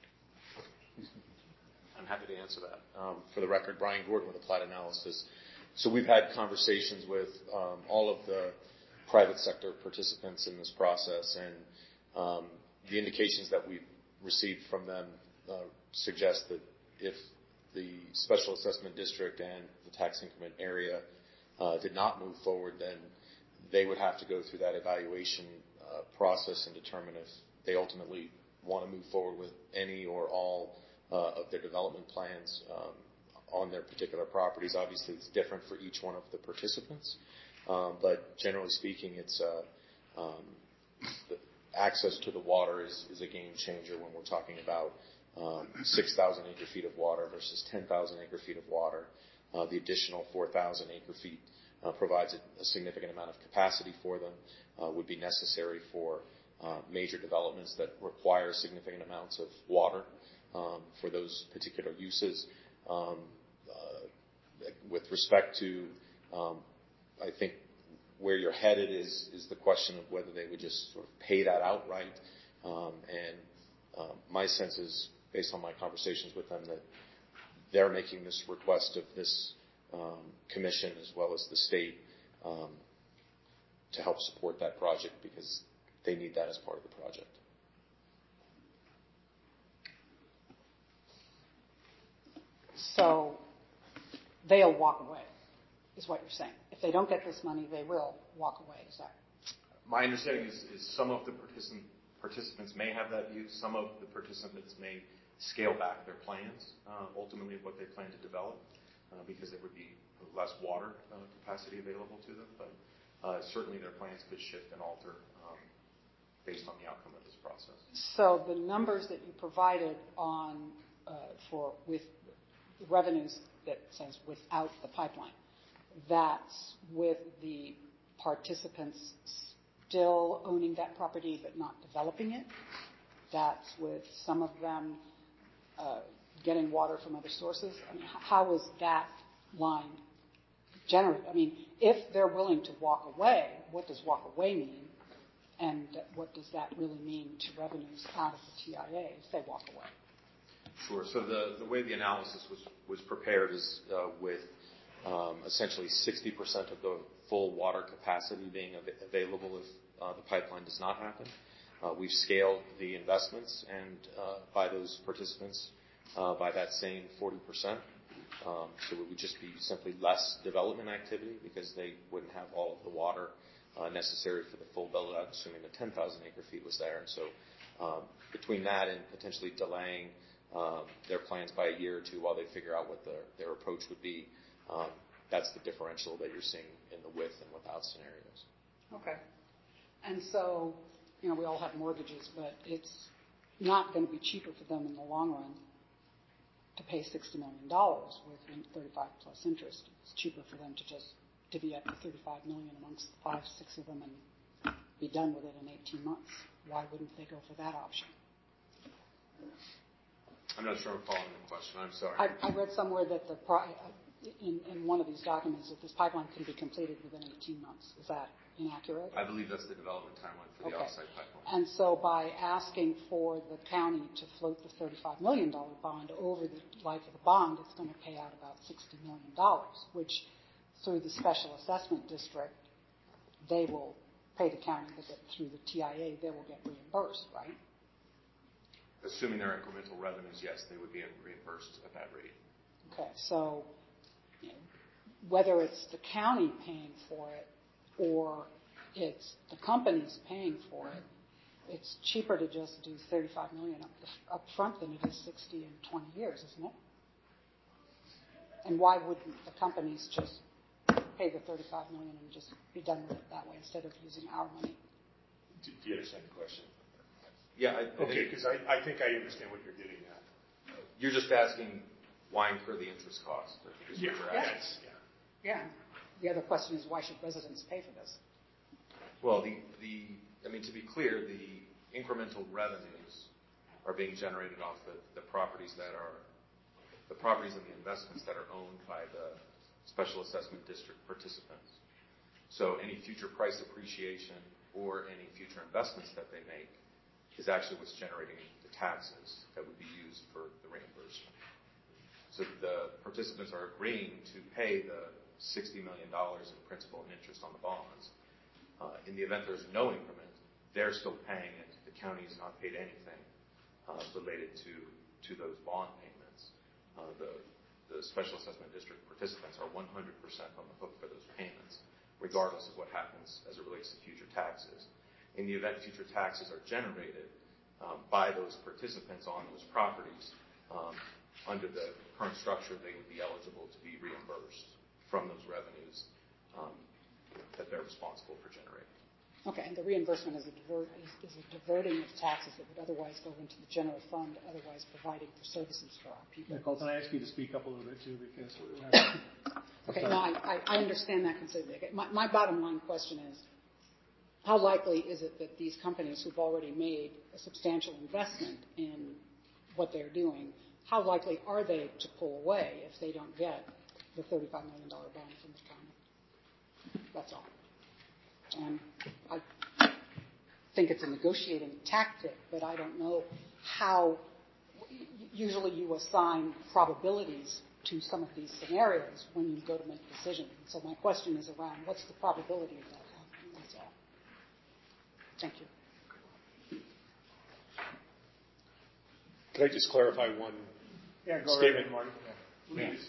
I'm happy to answer that. For the record, Brian Gordon with Applied Analysis. So we've had conversations with all of the private sector participants in this process, and the indications that we've received from them suggest that if the special assessment district and the tax increment area did not move forward, then they would have to go through that evaluation process and determine if they ultimately want to move forward with any or all of their development plans on their particular properties. Obviously, it's different for each one of the participants, but generally speaking, it's the access to the water is a game changer when we're talking about 6,000 acre feet of water versus 10,000 acre feet of water. The additional 4,000 acre feet provides a significant amount of capacity for them, would be necessary for major developments that require significant amounts of water for those particular uses. With respect to, I think where you're headed is the question of whether they would just sort of pay that outright. And my sense is based on my conversations with them, that they're making this request of this commission as well as the state to help support that project because they need that as part of the project. So they'll walk away, is what you're saying. If they don't get this money, they will walk away. Is that? My understanding is some of the participants may have that view. Some of the participants may scale back their plans, ultimately what they plan to develop, because there would be less water capacity available to them. But certainly their plans could shift and alter based on the outcome of this process. So the numbers that you provided on with revenues that says without the pipeline, that's with the participants still owning that property but not developing it. That's with some of them getting water from other sources. I mean, how is that line generated? I mean, if they're willing to walk away, what does walk away mean? And what does that really mean to revenues out of the TIA if they walk away? Sure. So the way the analysis was prepared is with essentially 60% of the full water capacity being available if the pipeline does not happen. We've scaled the investments and by those participants by that same 40%. So it would just be simply less development activity because they wouldn't have all of the water necessary for the full build-out, assuming the 10,000 acre-feet was there. And so between that and potentially delaying their plans by a year or two while they figure out what their approach would be, that's the differential that you're seeing in the with and without scenarios. Okay. And so, we all have mortgages, but it's not going to be cheaper for them in the long run to pay $60 million with 35 plus interest. It's cheaper for them to just divvy up the $35 million amongst the 5, 6 of them and be done with it in 18 months. Why wouldn't they go for that option? I'm not sure I'm following the question. I'm sorry. I read somewhere that in one of these documents that this pipeline can be completed within 18 months. Is that inaccurate? I believe that's the development timeline for the offsite pipeline. And so by asking for the county to float the $35 million bond over the life of the bond, it's going to pay out about $60 million, which through the special assessment district, they will pay the county, but through the TIA, they will get reimbursed, right? Assuming their incremental revenues, yes, they would be reimbursed at that rate. Okay, so whether it's the county paying for it or it's the companies paying for it, it's cheaper to just do $35 million up front than it is 60 in 20 years, isn't it? And why wouldn't the companies just pay the $35 million and just be done with it that way instead of using our money? Do you understand the question? Yeah. Okay, because I think I understand what you're getting at. You're just asking why incur the interest cost. Yeah. The other question is, why should residents pay for this? Well, to be clear, the incremental revenues are being generated off the properties and the investments that are owned by the special assessment district participants. So any future price appreciation or any future investments that they make is actually what's generating the taxes that would be used for the reimbursement. So the participants are agreeing to pay the $60 million in principal and interest on the bonds. In the event there's no increment, they're still paying it. The county has not paid anything related to those bond payments. The special assessment district participants are 100% on the hook for those payments, regardless of what happens as it relates to future taxes. In the event future taxes are generated by those participants on those properties, under the current structure, they would be eligible to be reimbursed from those revenues that they're responsible for generating. Okay, and the reimbursement is a diverting of taxes that would otherwise go into the general fund, otherwise providing for services for our people. Nicole, can I ask you to speak up a little bit too, because okay, no, I understand that completely. Okay, my bottom line question is, how likely is it that these companies who've already made a substantial investment in what they're doing, how likely are they to pull away if they don't get the $35 million bond from the county? That's all. And I think it's a negotiating tactic, but I don't know how. usually you assign probabilities to some of these scenarios when you go to make decisions. So my question is around what's the probability of that happening? That's all. Thank you. Could I just clarify one Go statement? ahead, Marty. Let me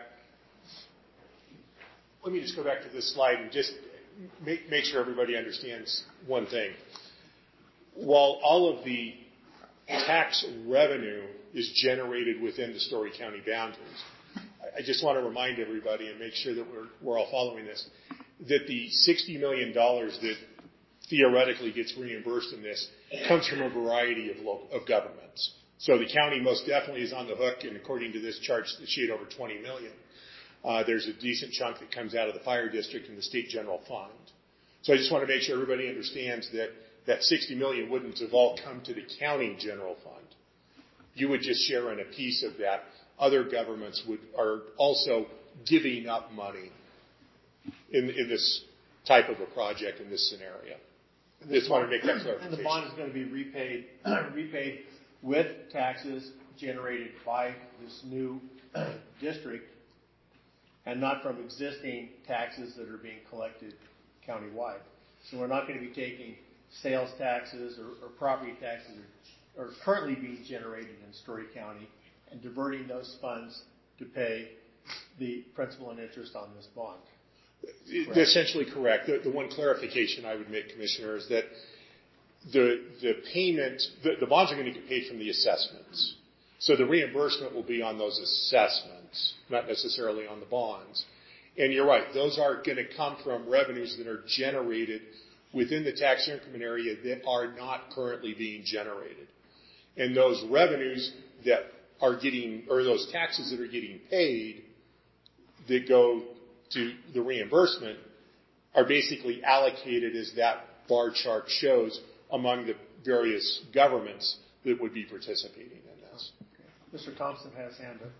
just go back to this slide and just make sure everybody understands one thing. While all of the tax revenue is generated within the Story County boundaries, I just want to remind everybody and make sure that we're all following this, that the $60 million that theoretically gets reimbursed in this comes from a variety of governments. So the county most definitely is on the hook, and according to this chart sheet, over $20 million. There's a decent chunk that comes out of the fire district and the state general fund. So I just want to make sure everybody understands that that $60 million wouldn't have all come to the county general fund. You would just share in a piece of that. Other governments are also giving up money in this type of a project in this scenario. I just want to make that clarification. And the bond is going to be repaid with taxes generated by this new district and not from existing taxes that are being collected countywide. So we're not going to be taking sales taxes or property taxes that are currently being generated in Story County and diverting those funds to pay the principal and interest on this bond. Correct. Essentially correct. The one clarification I would make, Commissioner, is that the payment, the bonds are going to get paid from the assessments. So the reimbursement will be on those assessments, not necessarily on the bonds. And you're right, those are going to come from revenues that are generated within the tax increment area that are not currently being generated. And those revenues that are getting, or those taxes that are getting paid that go to the reimbursement are basically allocated, as that bar chart shows, among the various governments that would be participating in this. Okay. Mr. Thompson has his hand up.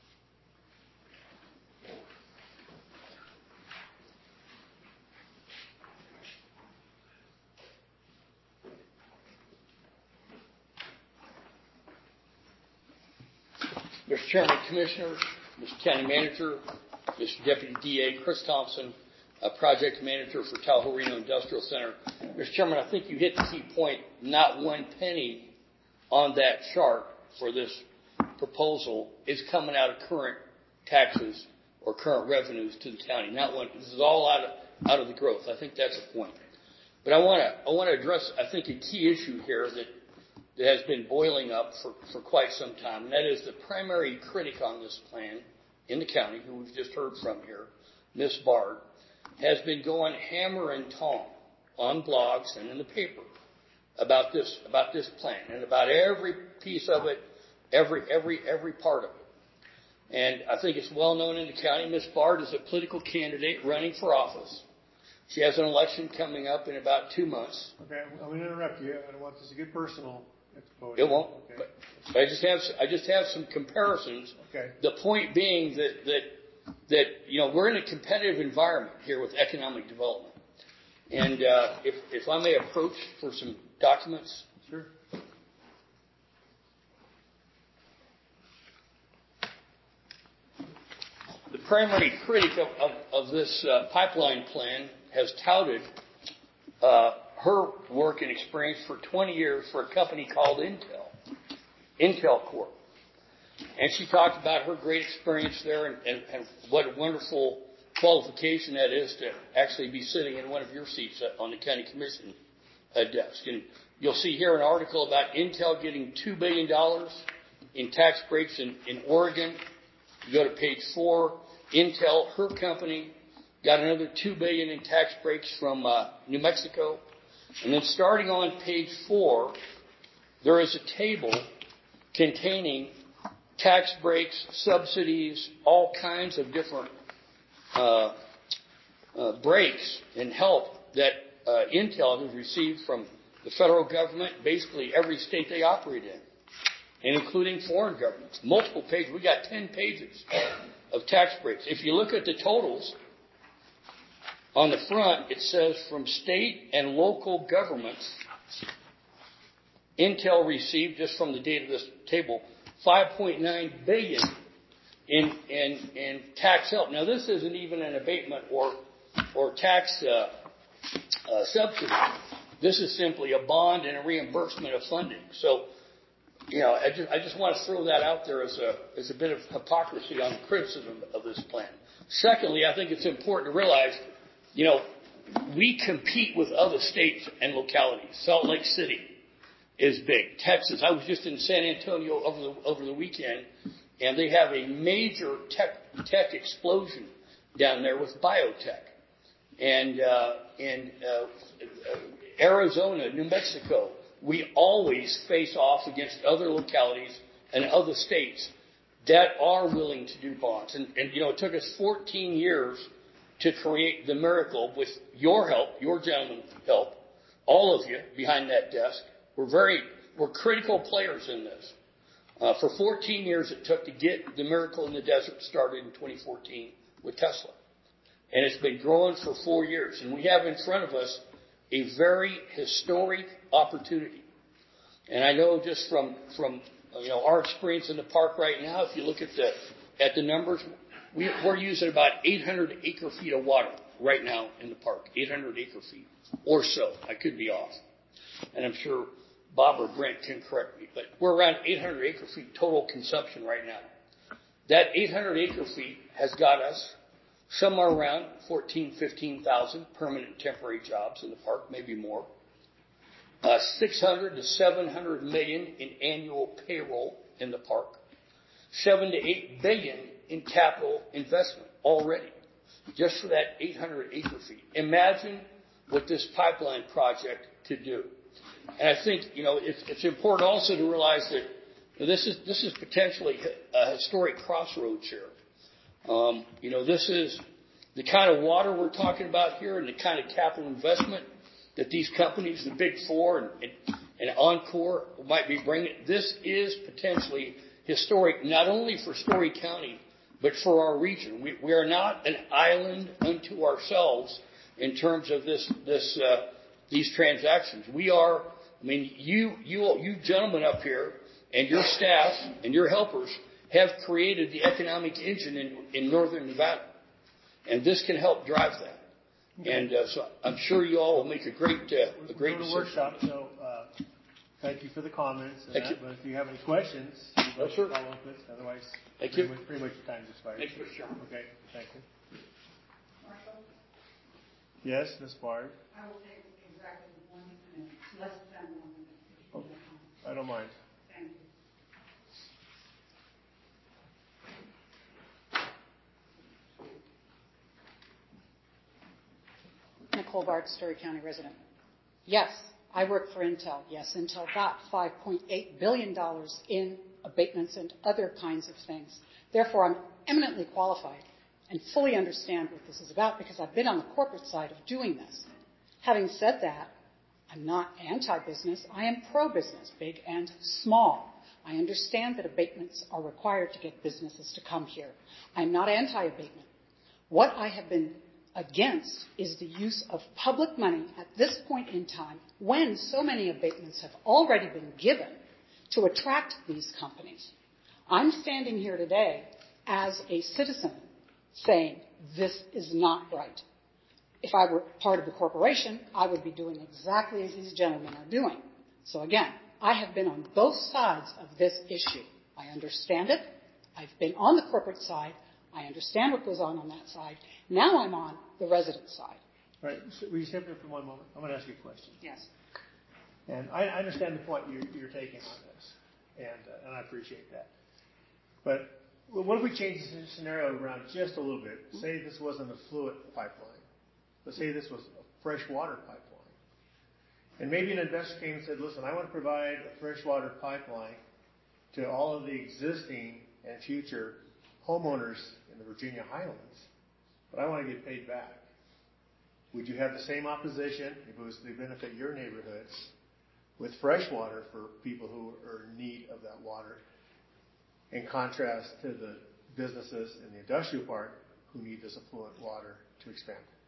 Mr. Chairman, Commissioners, Mr. County Manager, Mr. Deputy DA Chris Thompson, Project Manager for Tahoe Reno Industrial Center. Mr. Chairman, I think you hit the key point. Not one penny on that chart for this proposal is coming out of current taxes or current revenues to the county. Not one. This is all out of the growth. I think that's a point. But I want to address, I think, a key issue here that has been boiling up for quite some time, and that is the primary critic on this plan in the county, who we've just heard from here, Ms. Bard, has been going hammer and tong on blogs and in the paper about this plan and about every piece of it, every part of it. And I think it's well known in the county, Ms. Bard is a political candidate running for office. She has an election coming up in about 2 months. Okay, I'm going to interrupt you. I don't want this to get personal. It won't. Okay. But I just have some comparisons. Okay. The point being that we're in a competitive environment here with economic development. And if I may approach for some documents. Sure. The primary critic of this pipeline plan has touted her work and experience for 20 years for a company called Intel Corp. And she talked about her great experience there and what a wonderful qualification that is to actually be sitting in one of your seats on the county commission desk. And you'll see here an article about Intel getting $2 billion in tax breaks in Oregon. You go to page 4, Intel, her company, got another $2 billion in tax breaks from New Mexico. And then starting on page 4, there is a table containing tax breaks, subsidies, all kinds of different breaks and help that Intel has received from the federal government, basically every state they operate in, and including foreign governments. Multiple pages. We got 10 pages of tax breaks. If you look at the totals, on the front, it says from state and local governments, Intel received, just from the date of this table, $5.9 billion in tax help. Now, this isn't even an abatement or tax subsidy. This is simply a bond and a reimbursement of funding. So, I just want to throw that out there as a bit of hypocrisy on the criticism of this plan. Secondly, I think it's important to realize, we compete with other states and localities. Salt Lake City is big. Texas. I was just in San Antonio over the weekend, and they have a major tech explosion down there with biotech. And Arizona, New Mexico, we always face off against other localities and other states that are willing to do bonds. And it took us 14 years to create the miracle with your help, your gentlemen's help, all of you behind that desk. We're critical players in this. For 14 years it took to get the miracle in the desert started in 2014 with Tesla. And it's been growing for 4 years. And we have in front of us a very historic opportunity. And I know just from our experience in the park right now, if you look at the numbers, we're using about 800 acre-feet of water right now in the park. 800 acre-feet or so. I could be off. And I'm sure Bob or Brent can correct me. But we're around 800 acre-feet total consumption right now. That 800 acre-feet has got us somewhere around 14,000, 15,000 permanent temporary jobs in the park, maybe more. 600 to 700 million in annual payroll in the park. 7 to 8 billion in capital investment already, just for that 800 acre-feet. Imagine what this pipeline project could do. And I think, it's important also to realize that this is potentially a historic crossroads here. This is the kind of water we're talking about here and the kind of capital investment that these companies, the Big Four and Encore, might be bringing. This is potentially historic, not only for Story County, but for our region. We are not an island unto ourselves in terms of these transactions. We are. You gentlemen up here and your staff and your helpers have created the economic engine in northern Nevada. And this can help drive that. Okay. And so I'm sure you all will make a great decision. Workshop, so thank you for the comments. Thank you. But if you have any questions, sure. Follow up with. Otherwise, thank you. Pretty much your time's expired. Thank you, Mr. Chairman. Okay, thank you. Marshall? Yes, Ms. Bard? I will take exactly 1 minute, less than 1 minute. Okay. I don't mind. Thank you. Nicole Bard, Story County resident. Yes, I work for Intel. Yes, Intel got $5.8 billion in abatements and other kinds of things. Therefore, I'm eminently qualified and fully understand what this is about because I've been on the corporate side of doing this. Having said that, I'm not anti-business. I am pro-business, big and small. I understand that abatements are required to get businesses to come here. I'm not anti-abatement. What I have been against is the use of public money at this point in time when so many abatements have already been given to attract these companies. I'm standing here today as a citizen saying this is not right. If I were part of the corporation, I would be doing exactly as these gentlemen are doing. So again, I have been on both sides of this issue. I understand it. I've been on the corporate side. I understand what goes on that side. Now I'm on the resident side. All right. So will you step in for 1 moment? I'm going to ask you a question. Yes. And I understand the point you're taking on this, and I appreciate that. But what if we change the scenario around just a little bit? Say this wasn't a fluid pipeline. Let's say this was a freshwater pipeline. And maybe an investor came and said, listen, I want to provide a freshwater pipeline to all of the existing and future homeowners in the Virginia Highlands, but I want to get paid back. Would you have the same opposition if it was to benefit your neighborhoods with fresh water for people who are in need of that water, in contrast to the businesses in the industrial park who need this affluent water to expand?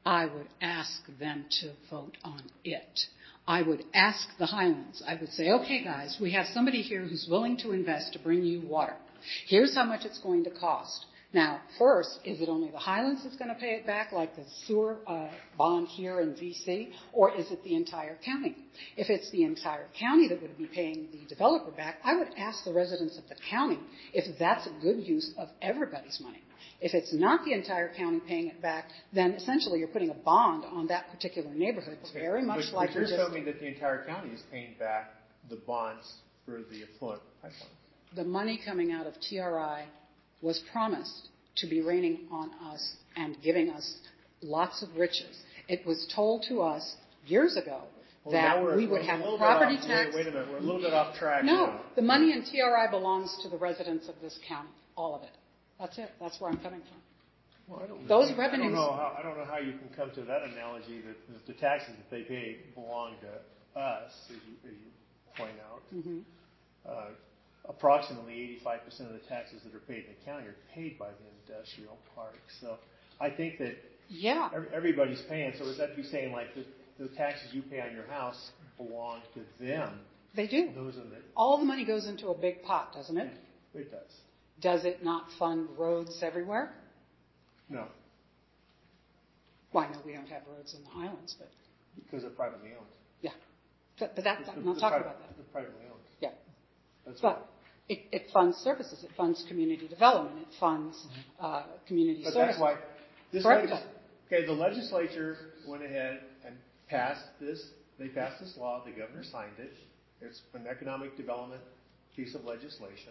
I would ask them to vote on it. I would ask the Highlands. I would say, okay, guys, we have somebody here who's willing to invest to bring you water. Here's how much it's going to cost. Now, first, is it only the Highlands that's going to pay it back, like the sewer bond here in V.C., or is it the entire county? If it's the entire county that would be paying the developer back, I would ask the residents of the county if that's a good use of everybody's money. If it's not the entire county paying it back, then essentially you're putting a bond on that particular neighborhood. It's very much like you're assuming that the entire county is paying back the bonds for the affluent pipeline. The money coming out of TRI was promised to be raining on us and giving us lots of riches. It was told to us years ago that we would have a property tax. Wait a minute, we're a little bit off track. No, now. The money in TRI belongs to the residents of this county, all of it. That's it. That's where I'm coming from. Well, Those revenues. I don't know how you can come to that analogy that the taxes that they pay belong to us, as you point out. Mm-hmm. Approximately 85% of the taxes that are paid in the county are paid by the industrial park. So I think that everybody's paying. So would that be saying like the taxes you pay on your house belong to them? They do. All the money goes into a big pot, doesn't it? It does. Does it not fund roads everywhere? No. Well, I know we don't have roads in the Highlands, but because they're privately owned. Yeah, but I'm not talking about that. They're privately owned. Yeah, that's but right. It funds services. It funds community development. It funds community but services. That's why the legislature went ahead and passed this. They passed this law. The governor signed it. It's an economic development piece of legislation.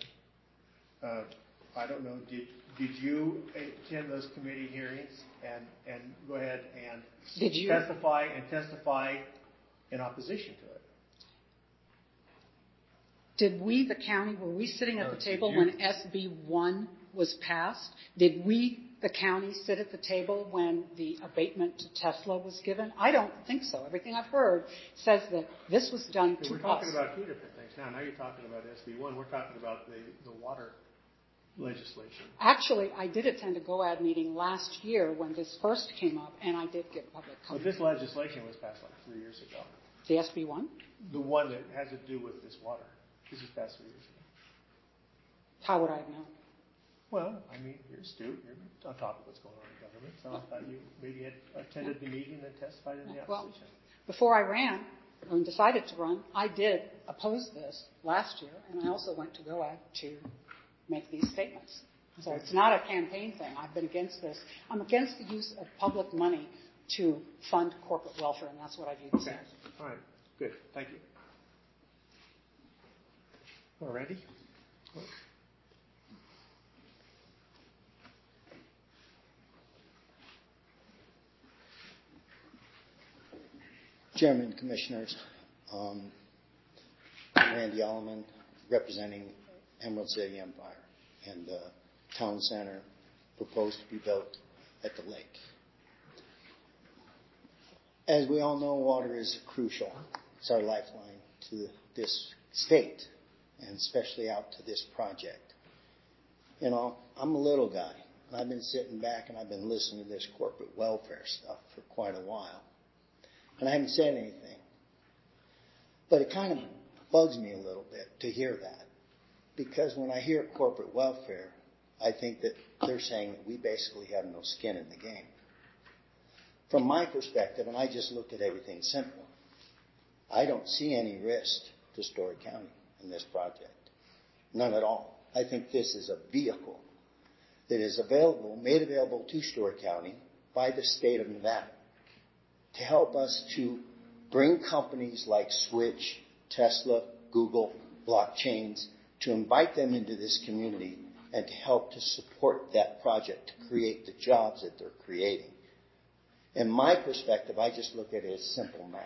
I don't know. Did you attend those committee hearings and go ahead and testify in opposition to it? Did we, the county, were we sitting at the table when SB 1 was passed? Did we, the county, sit at the table when the abatement to Tesla was given? I don't think so. Everything I've heard says that this was done to us. We're talking about two different things now. Now you're talking about SB 1. We're talking about the water legislation. Actually, I did attend a GOAD meeting last year when this first came up, and I did give public comment. But this legislation was passed like 3 years ago. The SB 1? The one that has to do with this water. This was passed 3 years ago. How would I have known? Well, I mean, you're astute. You're on top of what's going on in government. So I thought you maybe had attended the meeting and testified in the opposition. Well, before I ran, and decided to run, I did oppose this last year, and I also went to GOAD to make these statements. So it's not a campaign thing. I've been against this. I'm against the use of public money to fund corporate welfare, and that's what I view this as. All right. Good. Thank you. All righty. Chairman, Commissioners, I'm Randy Alleman, representing Emerald City Empire and the town center proposed to be built at the lake. As we all know, water is crucial. It's our lifeline to this state, and especially out to this project. You know, I'm a little guy, and I've been sitting back and I've been listening to this corporate welfare stuff for quite a while. And I haven't said anything. But it kind of bugs me a little bit to hear that. Because when I hear corporate welfare, I think that they're saying that we basically have no skin in the game. From my perspective, and I just look at everything simple, I don't see any risk to Story County in this project. None at all. I think this is a vehicle that is available, made available to Story County by the state of Nevada to help us to bring companies like Switch, Tesla, Google, blockchains, to invite them into this community and to help to support that project to create the jobs that they're creating. In my perspective, I just look at it as simple math.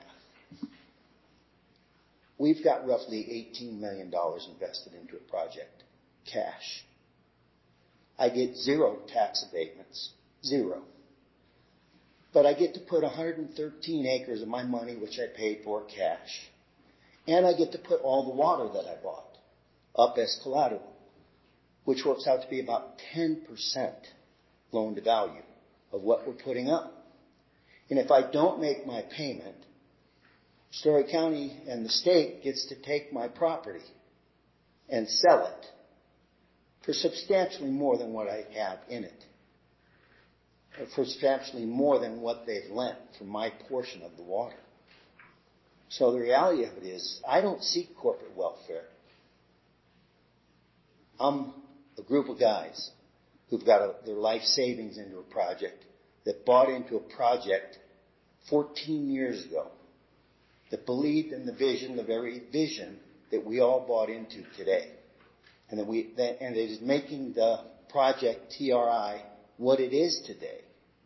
We've got roughly $18 million invested into a project, cash. I get 0 tax abatements, 0. But I get to put 113 acres of my money, which I paid for, cash. And I get to put all the water that I bought up as collateral, which works out to be about 10% loan to value of what we're putting up. And if I don't make my payment, Story County and the state gets to take my property and sell it for substantially more than what I have in it. For substantially more than what they've lent for my portion of the water. So the reality of it is, I don't seek corporate welfare. I'm a group of guys who've got their life savings into a project, that bought into a project 14 years ago, that believed in the vision, the very vision that we all bought into today. And it is making the project TRI what it is today.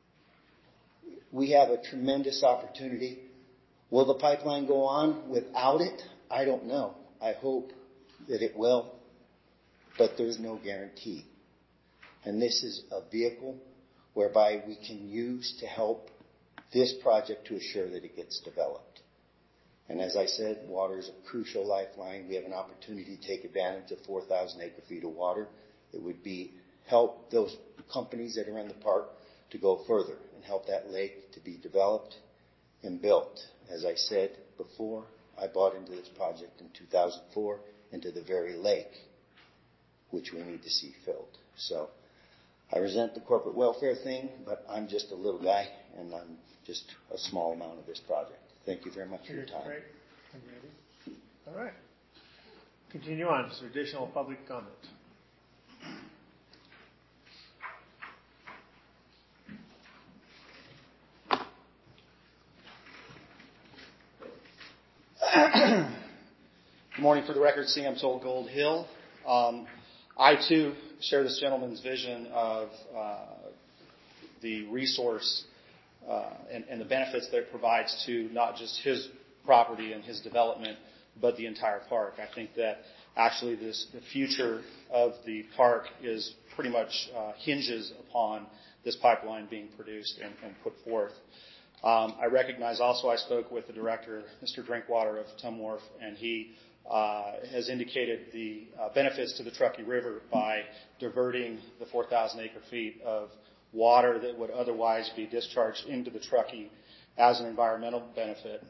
We have a tremendous opportunity. Will the pipeline go on without it? I don't know. I hope that it will, but there's no guarantee. And this is a vehicle whereby we can use to help this project to assure that it gets developed. And as I said, water is a crucial lifeline. We have an opportunity to take advantage of 4,000 acre-feet of water. It would help those companies that are in the park to go further and help that lake to be developed and built. As I said before, I bought into this project in 2004, into the very lake, which we need to see filled. So I resent the corporate welfare thing, but I'm just a little guy, and I'm just a small amount of this project. Thank you very much for your time. Great. All right. Continue on. Is there additional public comment? Good morning. For the record, Sam Toll, Gold Hill. I, too, share this gentleman's vision of the resource and the benefits that it provides to not just his property and his development, but the entire park. I think that actually the future of the park is pretty much hinges upon this pipeline being produced and put forth. I recognize also I spoke with the director, Mr. Drinkwater of Tumwharf, and he has indicated the benefits to the Truckee River by diverting the 4,000 acre-feet of water that would otherwise be discharged into the Truckee as an environmental benefit.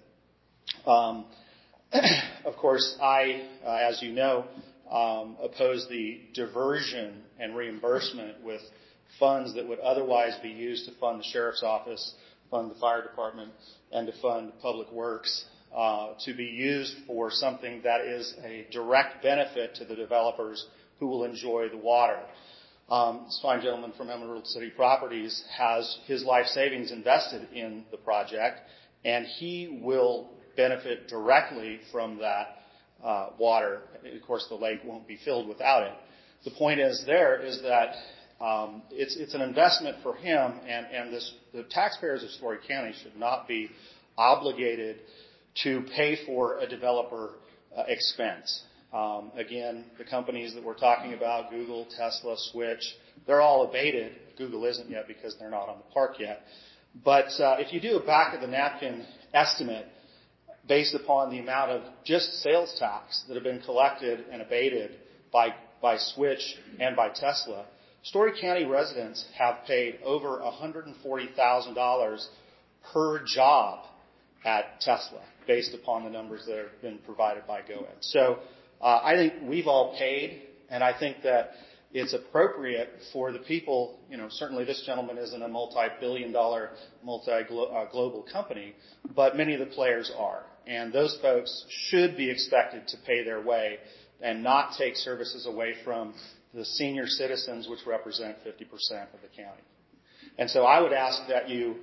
Of course, I, as you know, oppose the diversion and reimbursement with funds that would otherwise be used to fund the sheriff's office, fund the fire department, and to fund public works, to be used for something that is a direct benefit to the developers who will enjoy the water. This fine gentleman from Emerald City Properties has his life savings invested in the project, and he will benefit directly from that water. Of course, the lake won't be filled without it. The point is that it's an investment for him, and the taxpayers of Story County should not be obligated to pay for a developer expense. Again, the companies that we're talking about, Google, Tesla, Switch, they're all abated. Google isn't yet because they're not on the park yet. But if you do a back-of-the-napkin estimate based upon the amount of just sales tax that have been collected and abated by Switch and by Tesla, Story County residents have paid over $140,000 per job at Tesla based upon the numbers that have been provided by GoEd. So I think we've all paid, and I think that it's appropriate for the people, certainly this gentleman isn't a multi-billion-dollar, multi-global company, but many of the players are. And those folks should be expected to pay their way and not take services away from the senior citizens, which represent 50% of the county. And so I would ask that you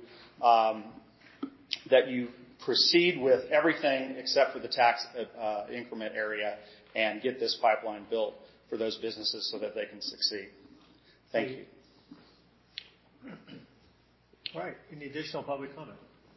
proceed with everything except for the tax increment area and get this pipeline built for those businesses so that they can succeed. Thank you. All right. Any additional public comment?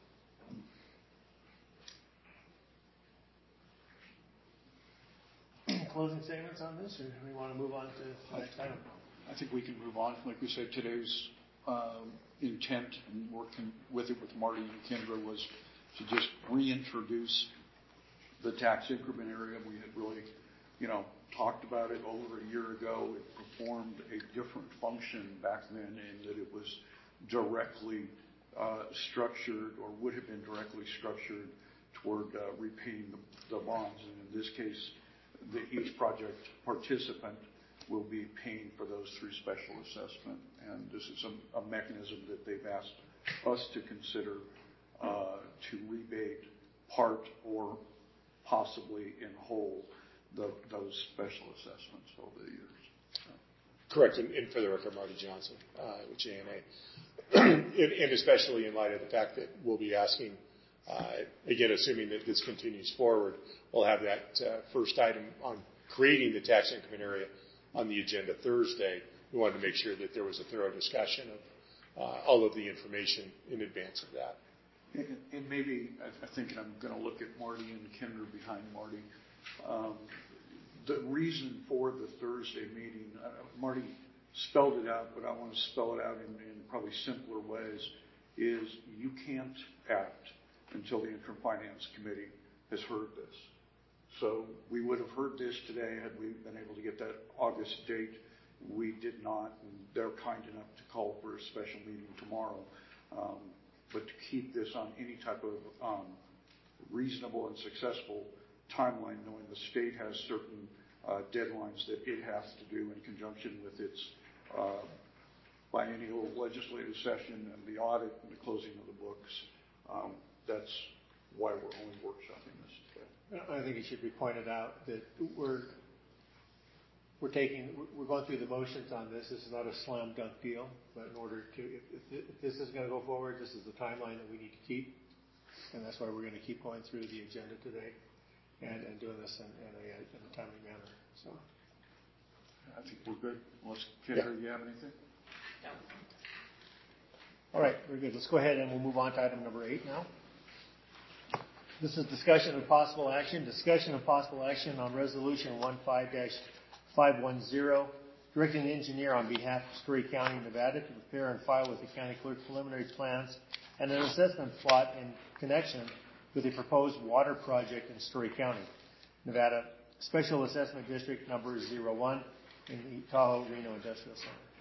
Closing statements on this, or do we want to move on to the next item? I think we can move on. Like we said, today's intent and working with Marty and Kendra was to just reintroduce the tax increment area. We had really, talked about it over a year ago. It performed a different function back then in that it was directly structured or would have been directly structured toward repaying the bonds. And in this case, each project participant will be paying for those through special assessment. And this is a mechanism that they've asked us to consider to rebate part or possibly in whole those special assessments over the years. Correct. And for the record, Marty Johnson with JNA. And especially in light of the fact that we'll be asking, again, assuming that this continues forward, we'll have that first item on creating the tax increment area on the agenda Thursday. We wanted to make sure that there was a thorough discussion of all of the information in advance of that. And maybe, I think, and I'm going to look at Marty and Kinder behind Marty, the reason for the Thursday meeting, Marty spelled it out, but I want to spell it out in probably simpler ways, is you can't act until the Interim Finance Committee has heard this. So we would have heard this today had we been able to get that August date. We did not, and they're kind enough to call for a special meeting tomorrow. But to keep this on any type of reasonable and successful timeline, knowing the state has certain deadlines that it has to do in conjunction with its biennial legislative session and the audit and the closing of the books. That's why we're only workshopping this today. I think it should be pointed out that we're going through the motions on this. This is not a slam dunk deal, but in order to, if this is going to go forward, this is the timeline that we need to keep, and that's why we're going to keep going through the agenda today and doing this in a timely manner. So, I think we're good. Unless Kendra, you have anything? No. All right, very good. Let's go ahead and we'll move on to item number 8 now. This is discussion of possible action. Discussion of possible action on Resolution 15-510, directing the engineer on behalf of Story County, Nevada, to prepare and file with the county clerk preliminary plans and an assessment plot in connection with a proposed water project in Story County, Nevada, Special Assessment District number 01 in the Tahoe Reno Industrial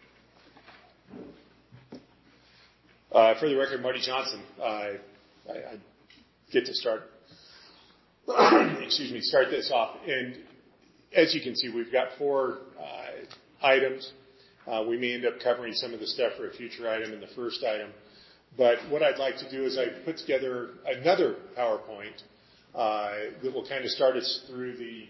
Center. For the record, Marty Johnson, I get to start this off. And as you can see, we've got 4 items. We may end up covering some of the stuff for a future item in the first item. But what I'd like to do is I put together another PowerPoint that will kind of start us through the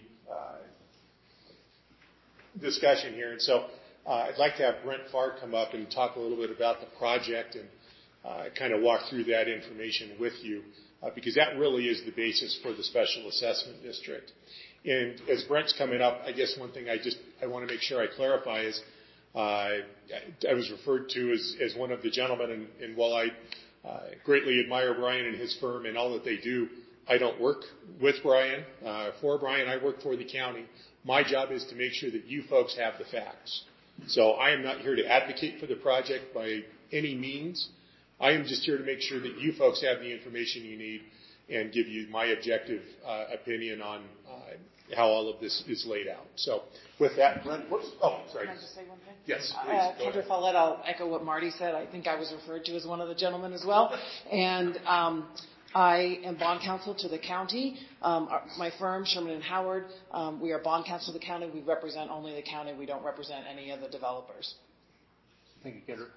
discussion here. And so I'd like to have Brent Farr come up and talk a little bit about the project and kind of walk through that information with you, because that really is the basis for the Special Assessment District. And as Brent's coming up, I guess one thing I want to make sure I clarify is I was referred to as one of the gentlemen, and while I greatly admire Brian and his firm and all that they do, I don't work with Brian, for Brian. I work for the county. My job is to make sure that you folks have the facts. So I am not here to advocate for the project by any means. I am just here to make sure that you folks have the information you need and give you my objective opinion on how all of this is laid out. So with that, Brent, sorry. Can I just say one thing? Yes, please. Kendra Follett, I'll echo what Marty said. I think I was referred to as one of the gentlemen as well. And I am bond counsel to the county. My firm, Sherman & Howard, we are bond counsel to the county. We represent only the county. We don't represent any of the developers. Thank you, Kendra.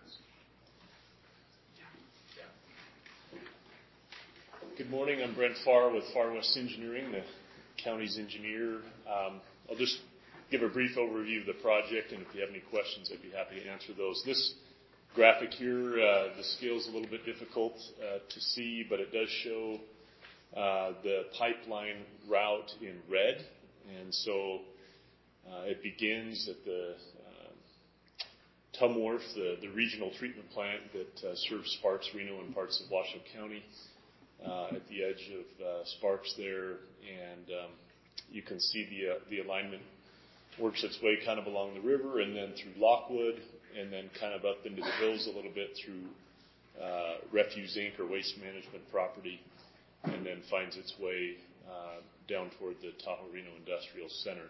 Good morning. I'm Brent Farr with Far West Engineering, the county's engineer. I'll just give a brief overview of the project, and if you have any questions, I'd be happy to answer those. This graphic here, the scale is a little bit difficult to see, but it does show the pipeline route in red. And so it begins at the Tumwharf, the regional treatment plant that serves Sparks, Reno, and parts of Washoe County. At the edge of Sparks there, and you can see the alignment works its way kind of along the river and then through Lockwood and then kind of up into the hills a little bit through Refuse Inc. or Waste Management property, and then finds its way down toward the Tahoe Reno Industrial Center.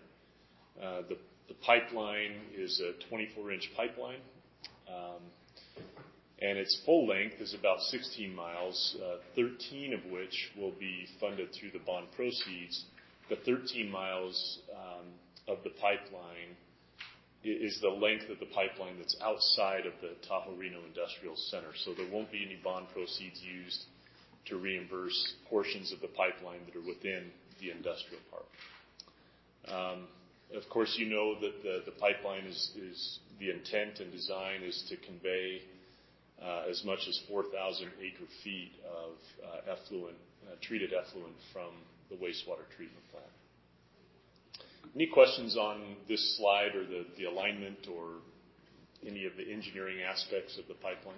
The pipeline is a 24-inch pipeline. And its full length is about 16 miles, 13 of which will be funded through the bond proceeds. The 13 miles of the pipeline is the length of the pipeline that's outside of the Tahoe Reno Industrial Center. So there won't be any bond proceeds used to reimburse portions of the pipeline that are within the industrial park. Of course, you know that the pipeline is the intent and design is to convey as much as 4,000 acre feet of treated effluent from the wastewater treatment plant. Any questions on this slide or the alignment or any of the engineering aspects of the pipeline?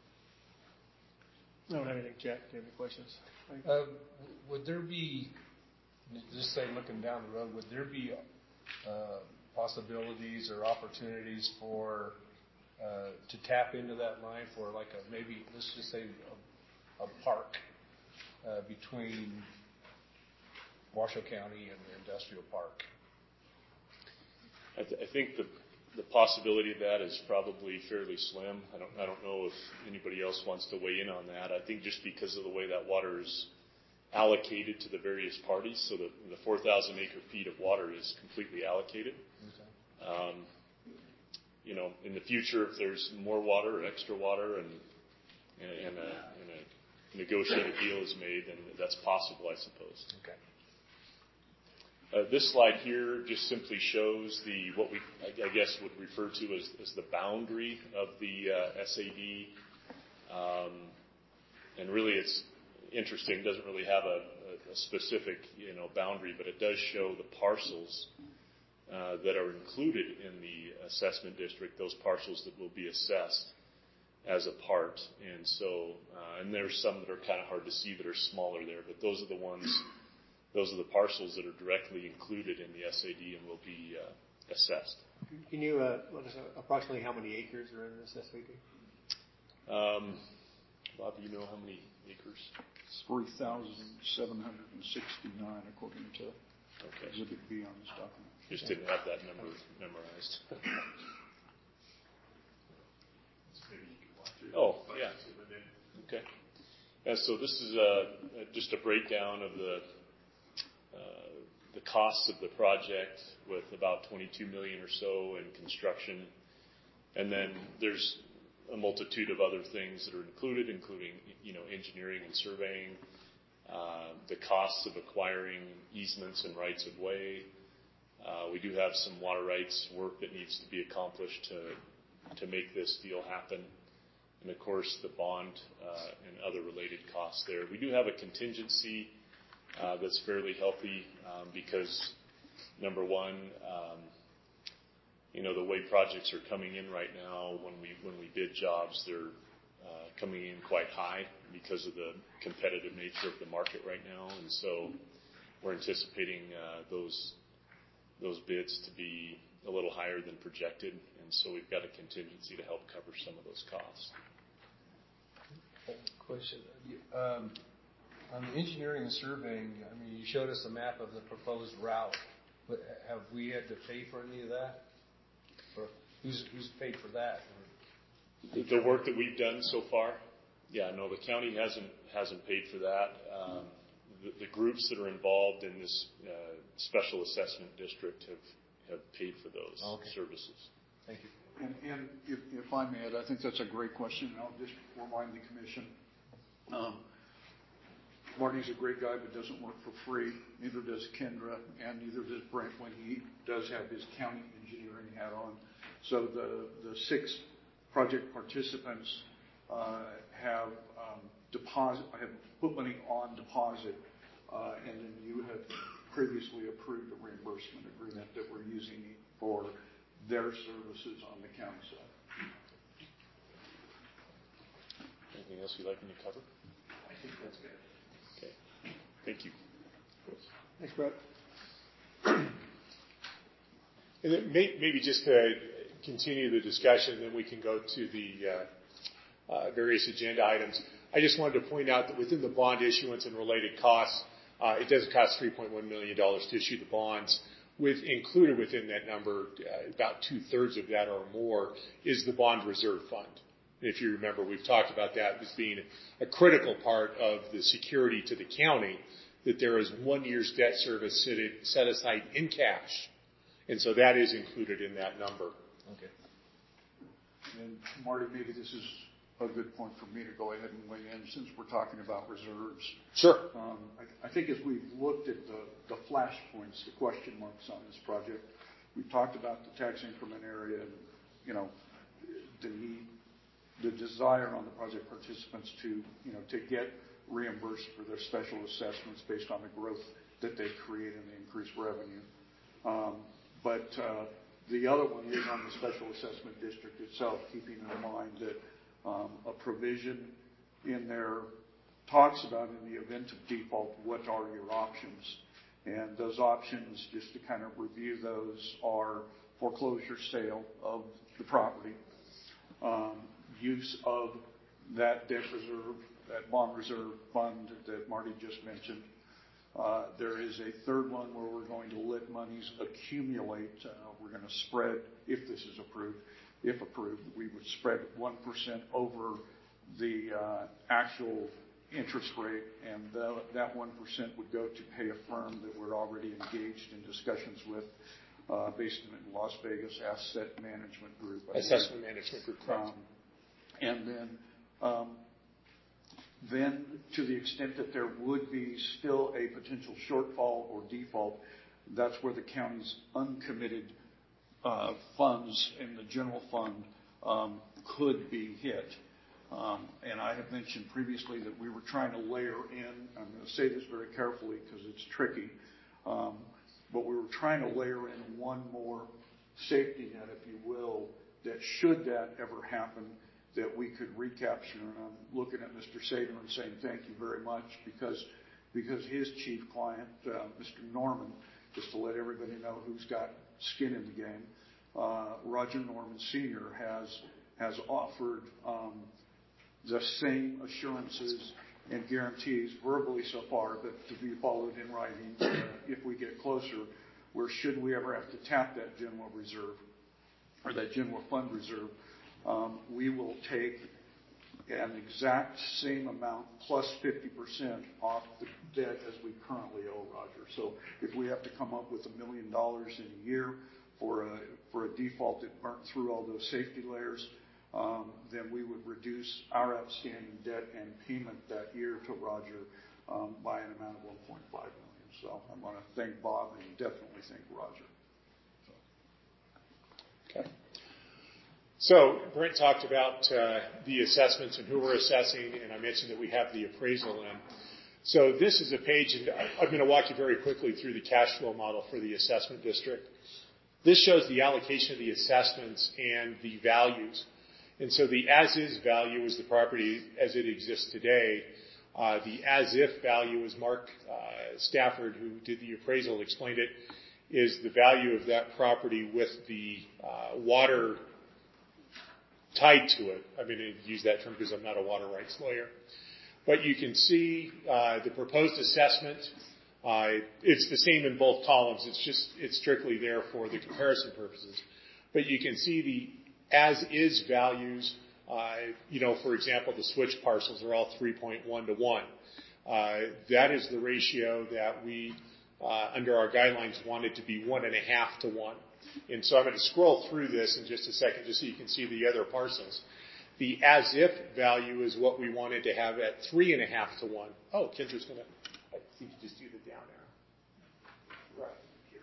I don't have anything, Jack. Do you have any questions? Would there be, just say looking down the road, would there be possibilities or opportunities for to tap into that line for like maybe let's just say a park between Washoe County and the industrial park? I think the possibility of that is probably fairly slim. I don't know if anybody else wants to weigh in on that. I think just because of the way that water is allocated to the various parties, so the 4,000 acre feet of water is completely allocated. Okay. In the future, if there's more water or extra water and a negotiated deal is made, then that's possible, I suppose. Okay. This slide here just simply shows what we, I guess, would refer to as the boundary of the SAD. And really it's interesting. It doesn't really have a specific, boundary, but it does show the parcels that are included in the assessment district, those parcels that will be assessed as a part. And so, and there's some that are kind of hard to see that are smaller there, but those are the parcels that are directly included in the SAD and will be assessed. Can you let us know approximately how many acres are in this SAD? Bob, do you know how many acres? 3,769 according to Exhibit B on this document. Just didn't have that number memorized. Oh, yeah. Okay. Yeah, so this is just a breakdown of the costs of the project with about $22 million or so in construction. And then there's a multitude of other things that are included, including, engineering and surveying, the costs of acquiring easements and rights of way. We do have some water rights work that needs to be accomplished to make this deal happen. And of course, the bond and other related costs there. We do have a contingency that's fairly healthy because, number one, the way projects are coming in right now, when we bid jobs, they're coming in quite high because of the competitive nature of the market right now, and so we're anticipating those bids to be a little higher than projected, and so we've got a contingency to help cover some of those costs. Question. On the engineering and surveying, you showed us a map of the proposed route, but have we had to pay for any of that? Or who's paid for that? The work that we've done so far? Yeah, no, the county hasn't paid for that. The groups that are involved in this special assessment district have paid for those services. Thank you. And if I may add, I think that's a great question, and I'll just remind the commission. Marty's a great guy, but doesn't work for free. Neither does Kendra, and neither does Brent when he does have his county engineering hat on. So the 6 project participants have put money on deposit, and then you have previously approved a reimbursement agreement that we're using for their services on the county side. Anything else you'd like me to cover? I think that's good. Okay. Thank you. Thanks, Brett. And then maybe just to continue the discussion, then we can go to the various agenda items. I just wanted to point out that within the bond issuance and related costs, it does cost $3.1 million to issue the bonds. Included within that number, about 2/3 of that or more is the bond reserve fund. If you remember, we've talked about that as being a critical part of the security to the county, that there is 1 year's debt service set aside in cash. And so that is included in that number. Okay. And Marty, maybe this is a good point for me to go ahead and weigh in since we're talking about reserves. Sure. I think as we've looked at the flashpoints, the question marks on this project, we talked about the tax increment area and, you know, the need, the desire on the project participants to, you know, to get reimbursed for their special assessments based on the growth that they create and the increased revenue. But the other one is on the special assessment district itself, keeping in mind that a provision in there talks about in the event of default, what are your options? And those options, just to kind of review those, are foreclosure, sale of the property, use of that debt reserve, that bond reserve fund that Marty just mentioned. There is a third one where we're going to let monies accumulate. We're going to spread, if this is approved, if approved, we would spread 1% over the actual interest rate, and that 1% would go to pay a firm that we're already engaged in discussions with, based in Las Vegas Asset Management Group. Assessment Management Group. And then to the extent that there would be still a potential shortfall or default, that's where the county's uncommitted funds in the general fund could be hit. And I have mentioned previously that we were trying to layer in, I'm going to say this very carefully because it's tricky, but we were trying to layer in one more safety net, if you will, that should that ever happen, that we could recapture. And I'm looking at Mr. Sater and saying thank you very much because his chief client, Mr. Norman, just to let everybody know who's got skin in the game, Roger Norman Sr. has offered the same assurances and guarantees verbally so far, but to be followed in writing if we get closer, where should we ever have to tap that general reserve or that general fund reserve, we will take an exact same amount plus 50% off the debt as we currently owe, Roger. So if we have to come up with $1 million in a year for a default that burnt through all those safety layers, then we would reduce our outstanding debt and payment that year to Roger by an amount of $1.5 million. So I want to thank Bob and definitely thank Roger. Okay. So Brent talked about the assessments and who we're assessing, and I mentioned that we have the appraisal in. So this is a page, and I'm going to walk you very quickly through the cash flow model for the assessment district. This shows the allocation of the assessments and the values. And so the as-is value is the property as it exists today. The as-if value, as Mark Stafford, who did the appraisal, explained it, is the value of that property with the water tied to it. I mean, I use that term because I'm not a water rights lawyer. But you can see the proposed assessment. It's the same in both columns. It's strictly there for the comparison purposes. But you can see the as-is values. For example, the switch parcels are all 3.1 to 1. That is the ratio that we, under our guidelines, wanted to be 1.5 to 1. And so I'm going to scroll through this in just a second just so you can see the other parcels. The as-if value is what we wanted to have at 3.5 to 1. Oh, Kendra's going to, I think you just do the down arrow. Right here.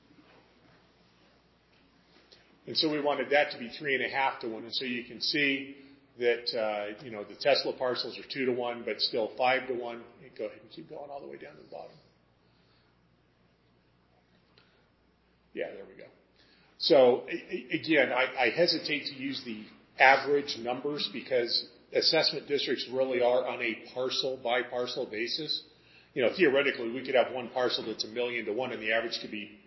And so we wanted that to be 3.5 to 1. And so you can see that, the Tesla parcels are 2 to 1, but still 5 to 1. Go ahead and keep going all the way down to the bottom. Yeah, there we go. So again, I hesitate to use the average numbers because assessment districts really are on a parcel by parcel basis. Theoretically, we could have one parcel that's 1 million to 1 and the average could be,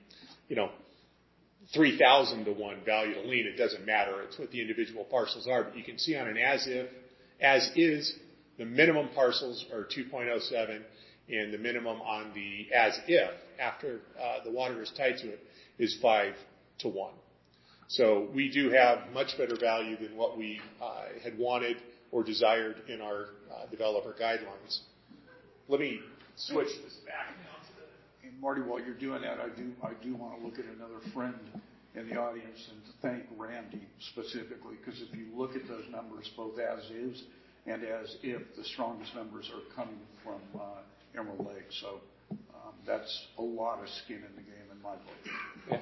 3,000 to 1 value to lien. It doesn't matter. It's what the individual parcels are. But you can see on an as is, the minimum parcels are 2.07 and the minimum on the as if, after the water is tied to it, is 5 to 1. So we do have much better value than what we had wanted or desired in our developer guidelines. Let me switch this back now to the... And Marty, while you're doing that, I do want to look at another friend in the audience and to thank Randy specifically, because if you look at those numbers, both as is and as if, the strongest numbers are coming from Emerald Lake. So that's a lot of skin in the game in my book. Yeah.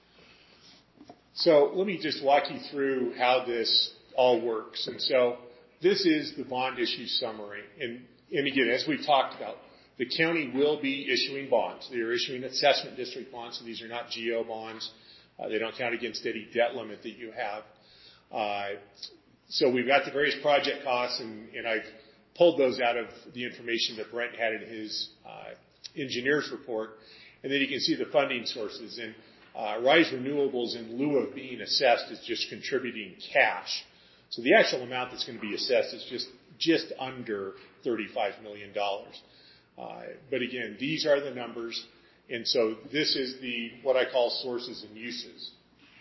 So let me just walk you through how this all works. And so this is the bond issue summary. And again, as we've talked about, the county will be issuing bonds. They are issuing assessment district bonds, so these are not GO bonds. They don't count against any debt limit that you have. So we've got the various project costs, and I've pulled those out of the information that Brent had in his engineer's report. And then you can see the funding sources. And Rise Renewables, in lieu of being assessed, is just contributing cash. So the actual amount that's going to be assessed is just under $35 million. But again, these are the numbers. And so this is what I call sources and uses.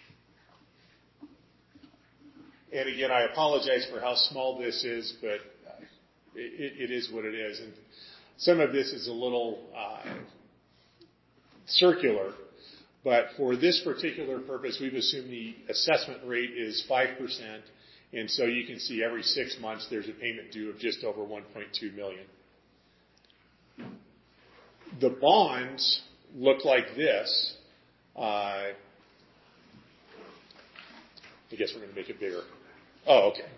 And again, I apologize for how small this is, but it is what it is. And some of this is a little circular, but for this particular purpose, we've assumed the assessment rate is 5%. And so you can see every 6 months there's a payment due of just over $1.2 million. The bonds look like this. I guess we're going to make it bigger. Oh, okay.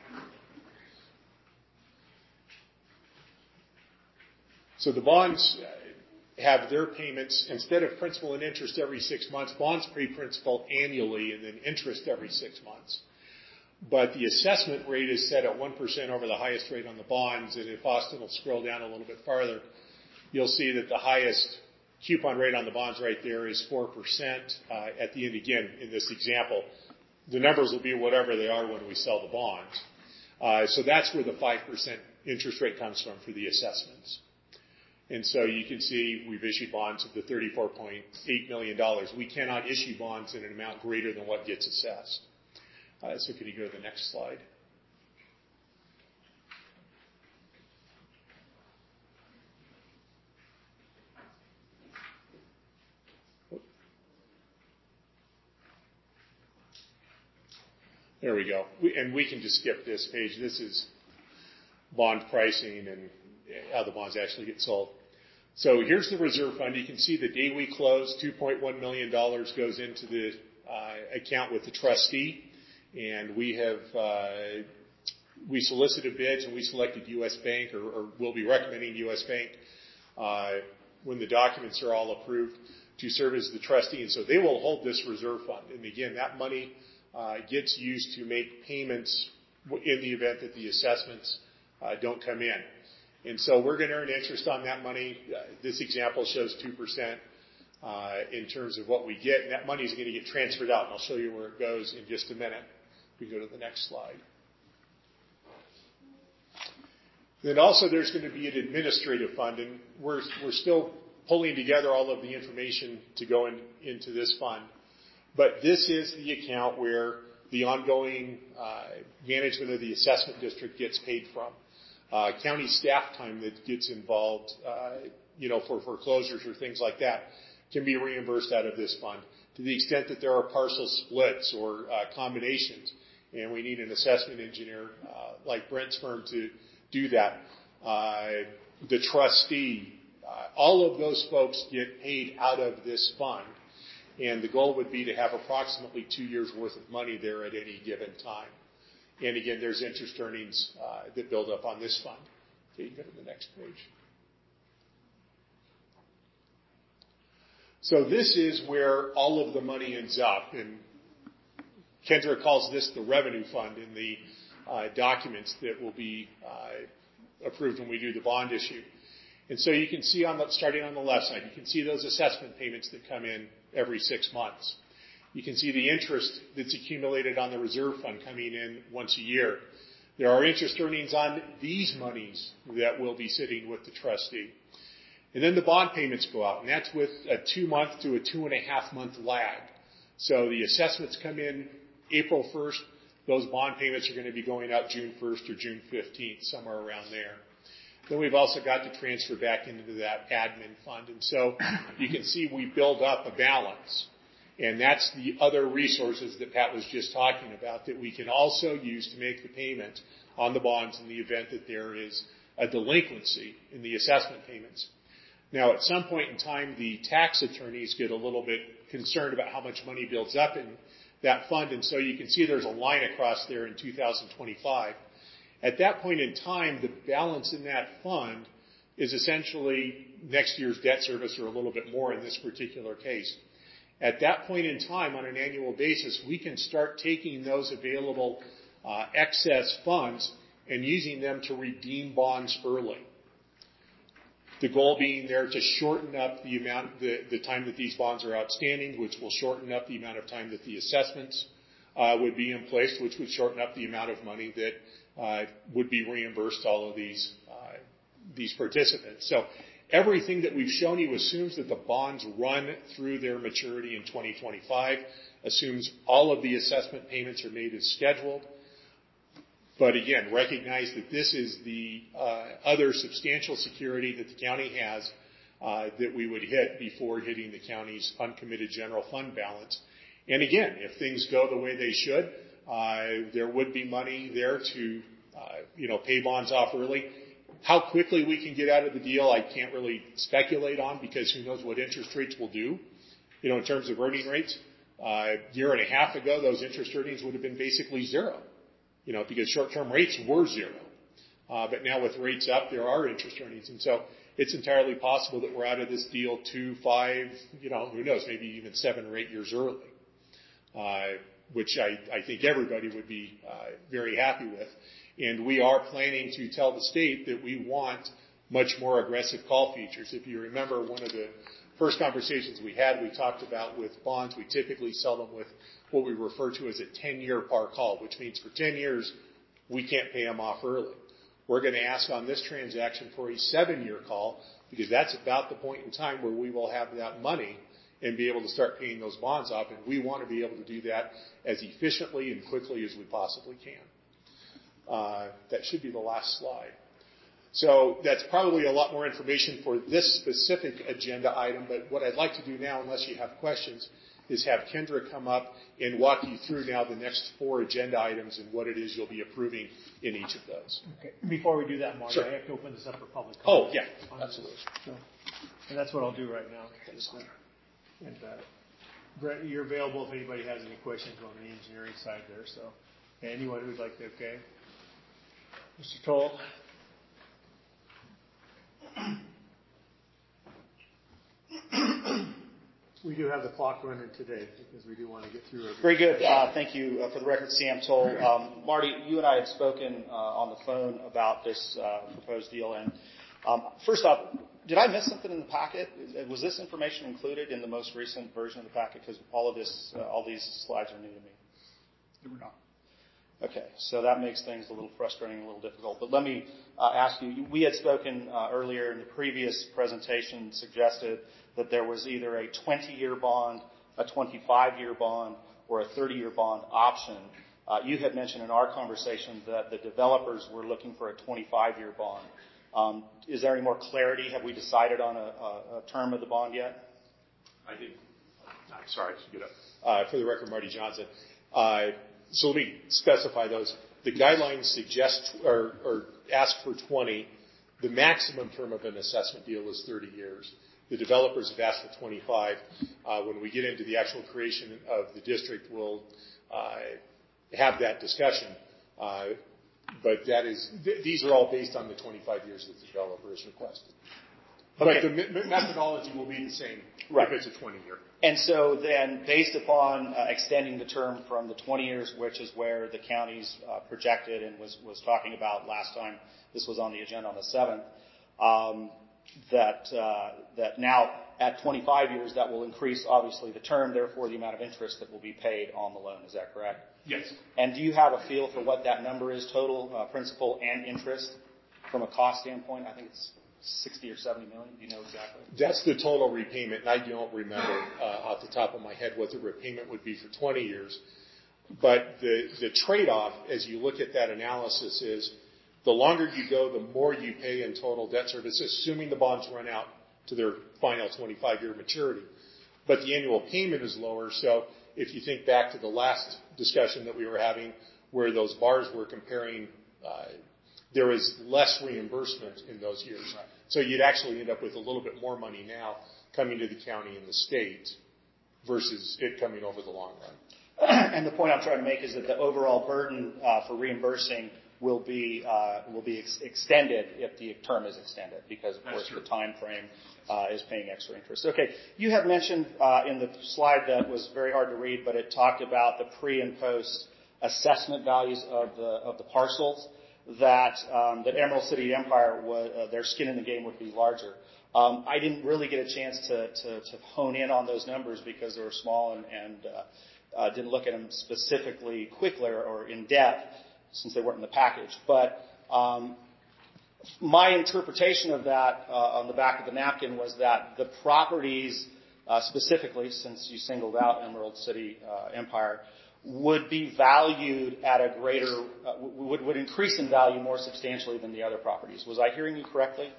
So the bonds have their payments, instead of principal and interest every 6 months, bonds pay principal annually and then interest every 6 months. But the assessment rate is set at 1% over the highest rate on the bonds. And if Austin will scroll down a little bit farther, you'll see that the highest coupon rate on the bonds right there is 4% at the end. Again, in this example, the numbers will be whatever they are when we sell the bonds. So that's where the 5% interest rate comes from for the assessments. And so you can see we've issued bonds of the $34.8 million. We cannot issue bonds in an amount greater than what gets assessed. So can you go to the next slide? There we go. And we can just skip this page. This is bond pricing and how the bonds actually get sold. So here's the reserve fund. You can see the day we close, $2.1 million goes into the account with the trustee. And we solicited bids and we selected U.S. Bank, or will be recommending U.S. Bank when the documents are all approved to serve as the trustee. And so they will hold this reserve fund. And again, that money gets used to make payments in the event that the assessments don't come in. And so we're going to earn interest on that money. This example shows 2% in terms of what we get. And that money is going to get transferred out. And I'll show you where it goes in just a minute. We go to the next slide. Then also there's going to be an administrative fund. And we're still pulling together all of the information to go into this fund. But this is the account where the ongoing management of the assessment district gets paid from. County staff time that gets involved, for foreclosures or things like that can be reimbursed out of this fund. To the extent that there are partial splits or combinations, and we need an assessment engineer like Brent's firm to do that, the trustee, all of those folks get paid out of this fund. And the goal would be to have approximately 2 years' worth of money there at any given time. And again, there's interest earnings that build up on this fund. Okay, you go to the next page. So this is where all of the money ends up. And Kendra calls this the revenue fund in the documents that will be approved when we do the bond issue. And so you can see starting on the left side, you can see those assessment payments that come in every 6 months. You can see the interest that's accumulated on the reserve fund coming in once a year. There are interest earnings on these monies that will be sitting with the trustee. And then the bond payments go out, and that's with a 2-month to a 2.5-month lag. So the assessments come in April 1st. Those bond payments are going to be going out June 1st or June 15th, somewhere around there. Then we've also got to transfer back into that admin fund. And so you can see we build up a balance. And that's the other resources that Pat was just talking about that we can also use to make the payment on the bonds in the event that there is a delinquency in the assessment payments. Now, at some point in time, the tax attorneys get a little bit concerned about how much money builds up in that fund. And so you can see there's a line across there in 2025. At that point in time, the balance in that fund is essentially next year's debt service or a little bit more in this particular case. At that point in time, on an annual basis, we can start taking those available excess funds and using them to redeem bonds early. The goal being there to shorten up the amount, the time that these bonds are outstanding, which will shorten up the amount of time that the assessments would be in place, which would shorten up the amount of money that would be reimbursed to all of these participants. So everything that we've shown you assumes that the bonds run through their maturity in 2025, assumes all of the assessment payments are made as scheduled. But again, recognize that this is the other substantial security that the county has that we would hit before hitting the county's uncommitted general fund balance. And again, if things go the way they should, there would be money there to pay bonds off early. How quickly we can get out of the deal, I can't really speculate on because who knows what interest rates will do. In terms of earning rates, a year and a half ago, those interest earnings would have been basically zero. Because short-term rates were zero. But now with rates up, there are interest earnings. And so it's entirely possible that we're out of this deal 2, 5, who knows, maybe even 7 or 8 years early, which I think everybody would be very happy with. And we are planning to tell the state that we want much more aggressive call features. If you remember one of the first conversations we had, we talked about with bonds, we typically sell them with what we refer to as a 10-year par call, which means for 10 years, we can't pay them off early. We're going to ask on this transaction for a 7-year call because that's about the point in time where we will have that money and be able to start paying those bonds off. And we want to be able to do that as efficiently and quickly as we possibly can. That should be the last slide. So that's probably a lot more information for this specific agenda item. But what I'd like to do now, unless you have questions, is have Kendra come up and walk you through now the next 4 agenda items and what it is you'll be approving in each of those. Okay. Before we do that, Marty, sure. I have to open this up for public Oh, comment. yeah, absolutely. So, and that's what I'll do right now. And Brett, you're available if anybody has any questions on the engineering side there. So anyone who'd like to, okay. Mr. Toll. We do have the clock running today because we do want to get through everything. Very good. Thank you. For the record, Sam Toll. Marty, you and I had spoken on the phone about this proposed deal. And first off, did I miss something in the packet? Was this information included in the most recent version of the packet? Because all these slides are new to me. They were not. Okay, so that makes things a little frustrating, a little difficult. But let me ask you, we had spoken earlier in the previous presentation, suggested that there was either a 20-year bond, a 25-year bond, or a 30-year bond option. You had mentioned in our conversation that the developers were looking for a 25-year bond. Is there any more clarity? Have we decided on a term of the bond yet? Sorry, get up. For the record, Marty Johnson. So let me specify those. The guidelines suggest or ask for 20. The maximum term of an assessment deal is 30 years. The developers have asked for 25. When we get into the actual creation of the district, we'll have that discussion. But these are all based on the 25 years that the developer has requested. Okay. But the methodology will be the same if it's a 20-year. And so then, based upon extending the term from the 20 years, which is where the county's projected and was talking about last time this was on the agenda on the 7th, that now at 25 years, that will increase, obviously, the term, therefore the amount of interest that will be paid on the loan. Is that correct? Yes. And do you have a feel for what that number is, total principal and interest, from a cost standpoint? I think it's 60 or 70 million? Do you know exactly? That's the total repayment, and I don't remember off the top of my head what the repayment would be for 20 years. But the trade-off, as you look at that analysis, is the longer you go, the more you pay in total debt service, assuming the bonds run out to their final 25-year maturity. But the annual payment is lower. So if you think back to the last discussion that we were having, where those bars were comparing, there is less reimbursement in those years. Right. So you'd actually end up with a little bit more money now coming to the county and the state versus it coming over the long run. And the point I'm trying to make is that the overall burden for reimbursing will be extended if the term is extended, because of course the time frame is paying extra interest. Okay, you had mentioned in the slide that was very hard to read, but it talked about the pre and post assessment values of the parcels that Emerald City Empire their skin in the game would be larger. I didn't really get a chance to hone in on those numbers because they were small and didn't look at them specifically quickly or in depth since they weren't in the package. But my interpretation of that on the back of the napkin was that the properties, specifically since you singled out Emerald City Empire, would be valued at a greater, would increase in value more substantially than the other properties. Was I hearing you correctly?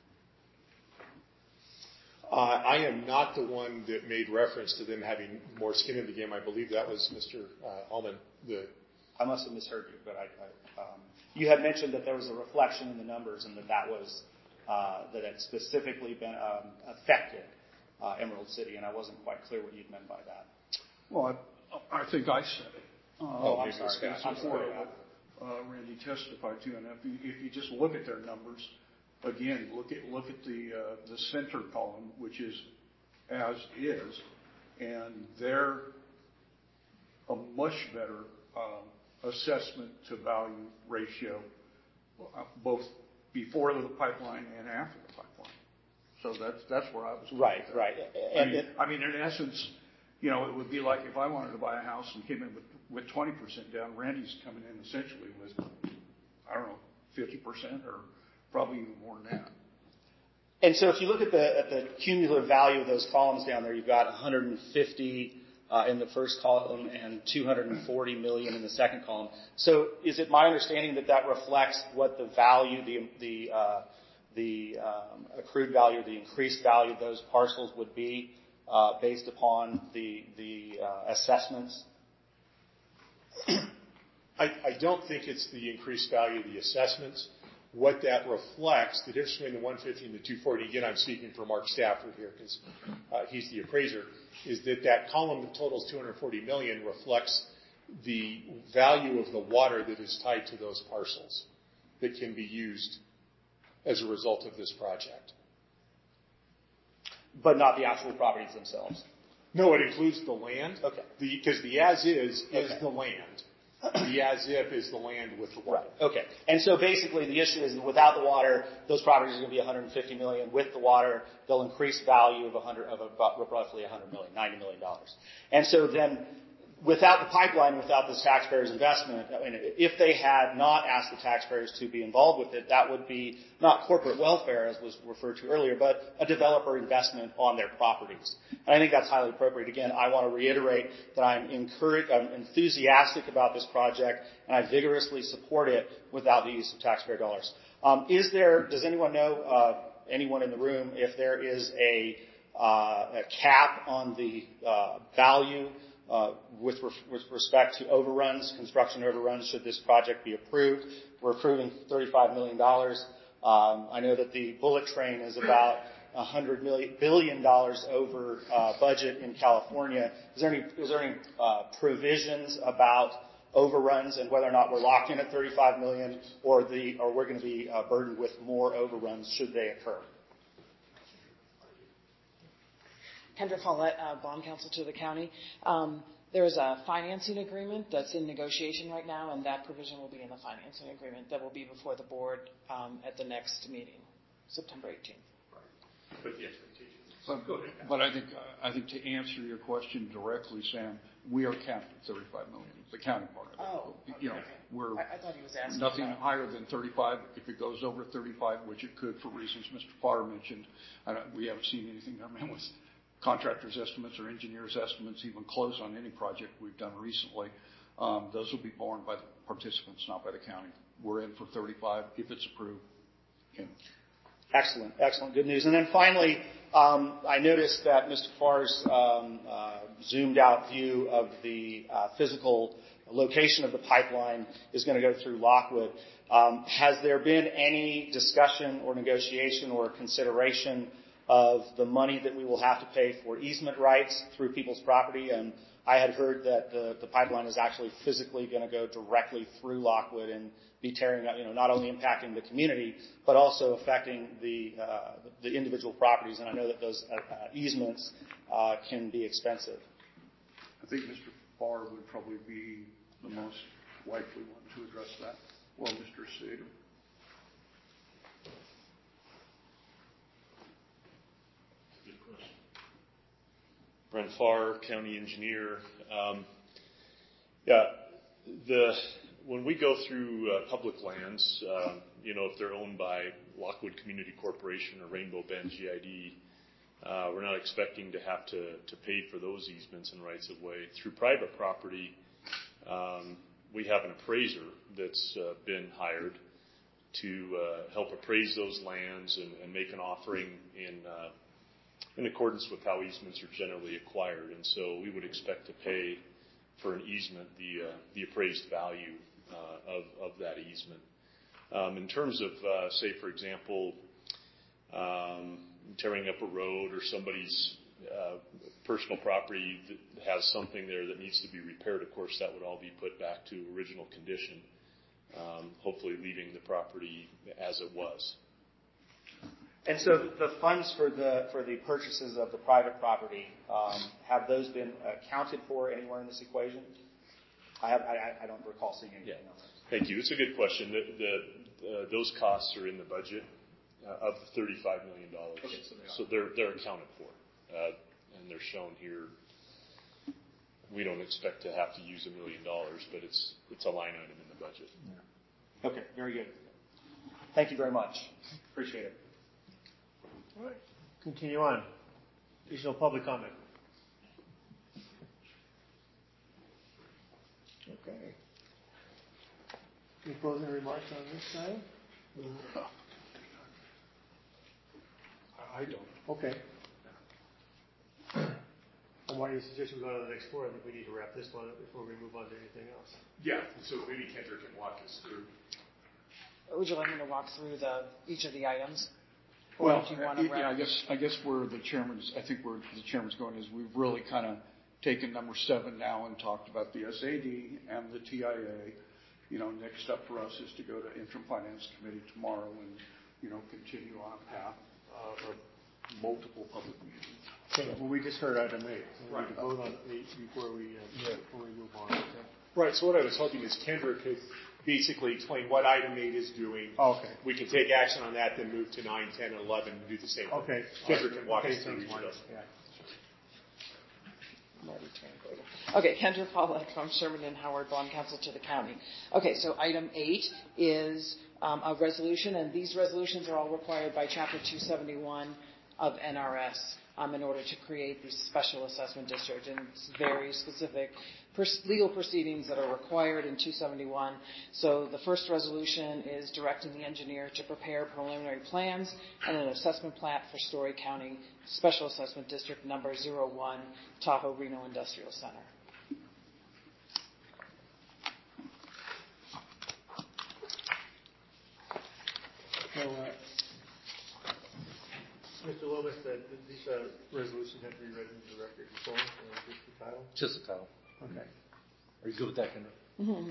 I am not the one that made reference to them having more skin in the game. I believe that was Mr. Allman. I must have misheard you, but you had mentioned that there was a reflection in the numbers and that it specifically been affected Emerald City, and I wasn't quite clear what you'd meant by that. Well, I think I said it. I'm sorry. I'm sorry. Randy testified to, and if you just look at their numbers, again, look at the center column, which is as is, and they're a much better assessment to value ratio, both before the pipeline and after the pipeline. So that's where I was. Right. I mean, in essence, it would be like if I wanted to buy a house and came in with 20% down. Randy's coming in essentially with, I don't know, 50% or probably even more than that. And so if you look at the cumulative value of those columns down there, you've got 150 in the first column and 240 million in the second column. So is it my understanding that reflects what the value, the accrued value, the increased value of those parcels would be based upon the assessments? I don't think it's the increased value of the assessments. What that reflects, the difference between the 150 and the 240, again, I'm speaking for Mark Stafford here because he's the appraiser, is that column that totals 240 million reflects the value of the water that is tied to those parcels that can be used as a result of this project. But not the actual properties themselves? No, it includes the land. Okay. Because the as-is is the land. The as-if is the land with the water. Right. Okay. And so basically the issue is that without the water, those properties are going to be 150 million. With the water, they'll increase value of about roughly 100 million, $90 million. And so then without the pipeline, without this taxpayers' investment, if they had not asked the taxpayers to be involved with it, that would be not corporate welfare, as was referred to earlier, but a developer investment on their properties. And I think that's highly appropriate. Again, I want to reiterate that I'm enthusiastic about this project, and I vigorously support it without the use of taxpayer dollars. Does anyone know, anyone in the room, if there is a cap on the value with respect to overruns, construction overruns, should this project be approved? We're approving $35 million. I know that the bullet train is about $100 billion over budget in California. Is there any provisions about overruns and whether or not we're locked in at $35 million or we're going to be burdened with more overruns should they occur? Kendra Follett, bond counsel to the county. There is a financing agreement that's in negotiation right now, and that provision will be in the financing agreement that will be before the board at the next meeting, September 18th. But the expectation. But I think to answer your question directly, Sam, we are capped at 35 million, the county part of it. Oh, You know, okay. we're I thought he was asking nothing about- higher than 35. If it goes over 35, which it could for reasons Mr. Farr mentioned, we haven't seen anything come in with contractors' estimates or engineers' estimates even close on any project we've done recently. Those will be borne by the participants, not by the county. We're in for 35 if it's approved. Excellent. Good news. And then finally, I noticed that Mr. Farr's zoomed out view of the physical location of the pipeline is going to go through Lockwood. Has there been any discussion or negotiation or consideration of the money that we will have to pay for easement rights through people's property? And I had heard that the pipeline is actually physically going to go directly through Lockwood and be tearing up, not only impacting the community, but also affecting the individual properties. And I know that those easements can be expensive. I think Mr. Farr would probably be the most likely one to address that. Well, Mr. Sater. Good question. Brent Farr, County Engineer. When we go through public lands, if they're owned by Lockwood Community Corporation or Rainbow Bend GID, we're not expecting to have to pay for those easements and rights of way. Through private property, we have an appraiser that's been hired to help appraise those lands and make an offering in accordance with how easements are generally acquired. And so we would expect to pay for an easement the appraised value of that easement. In terms of, say, for example, tearing up a road or somebody's personal property that has something there that needs to be repaired, of course, that would all be put back to original condition, hopefully leaving the property as it was. And so the funds for the purchases of the private property, have those been accounted for anywhere in this equation? I don't recall seeing anything else. Thank you. It's a good question. Those costs are in the budget of the $35 million. Okay, so they're accounted for, and they're shown here. We don't expect to have to use $1 million, but it's a line item in the budget. Yeah. Okay, very good. Thank you very much. Appreciate it. All right. Continue on. Additional public comment. Okay. Any closing remarks on this side? I don't. Okay. And why do you suggest we go to the next floor? I think we need to wrap this one up before we move on to anything else. Yeah, so maybe Kendra can walk us through. Would you like me to walk through each of the items? Well, do you want to wrap? I guess where the chairman's going is we've really kind of taken number 7 now and talked about the SAD and the TIA. Next step for us is to go to interim finance committee tomorrow and, continue on a path of multiple public meetings. Okay, well, we just heard item 8. So we Right. need to vote on 8 before we move on. Okay. Right, so what I was hoping is Kendra could basically explain what item 8 is doing. Okay. We can take action on that, then move to 9, 10, and 11 and do the same thing. Okay. Kendra can walk us through thanks, each of Marty. those. Yeah. Okay, Kendra Paulette from Sherman and Howard, Bond Counsel to the County. Okay, so item 8 is a resolution, and these resolutions are all required by Chapter 271 of NRS in order to create the special assessment district. And it's very specific legal proceedings that are required in 271. So the first resolution is directing the engineer to prepare preliminary plans and an assessment plat for Story County Special Assessment District number 01, Tahoe Reno Industrial Center. So, Mr. Lomas, these resolutions have to be read into the record before, just the title? Just the title. Okay. Are you good with that, Kendra? Mm-hmm.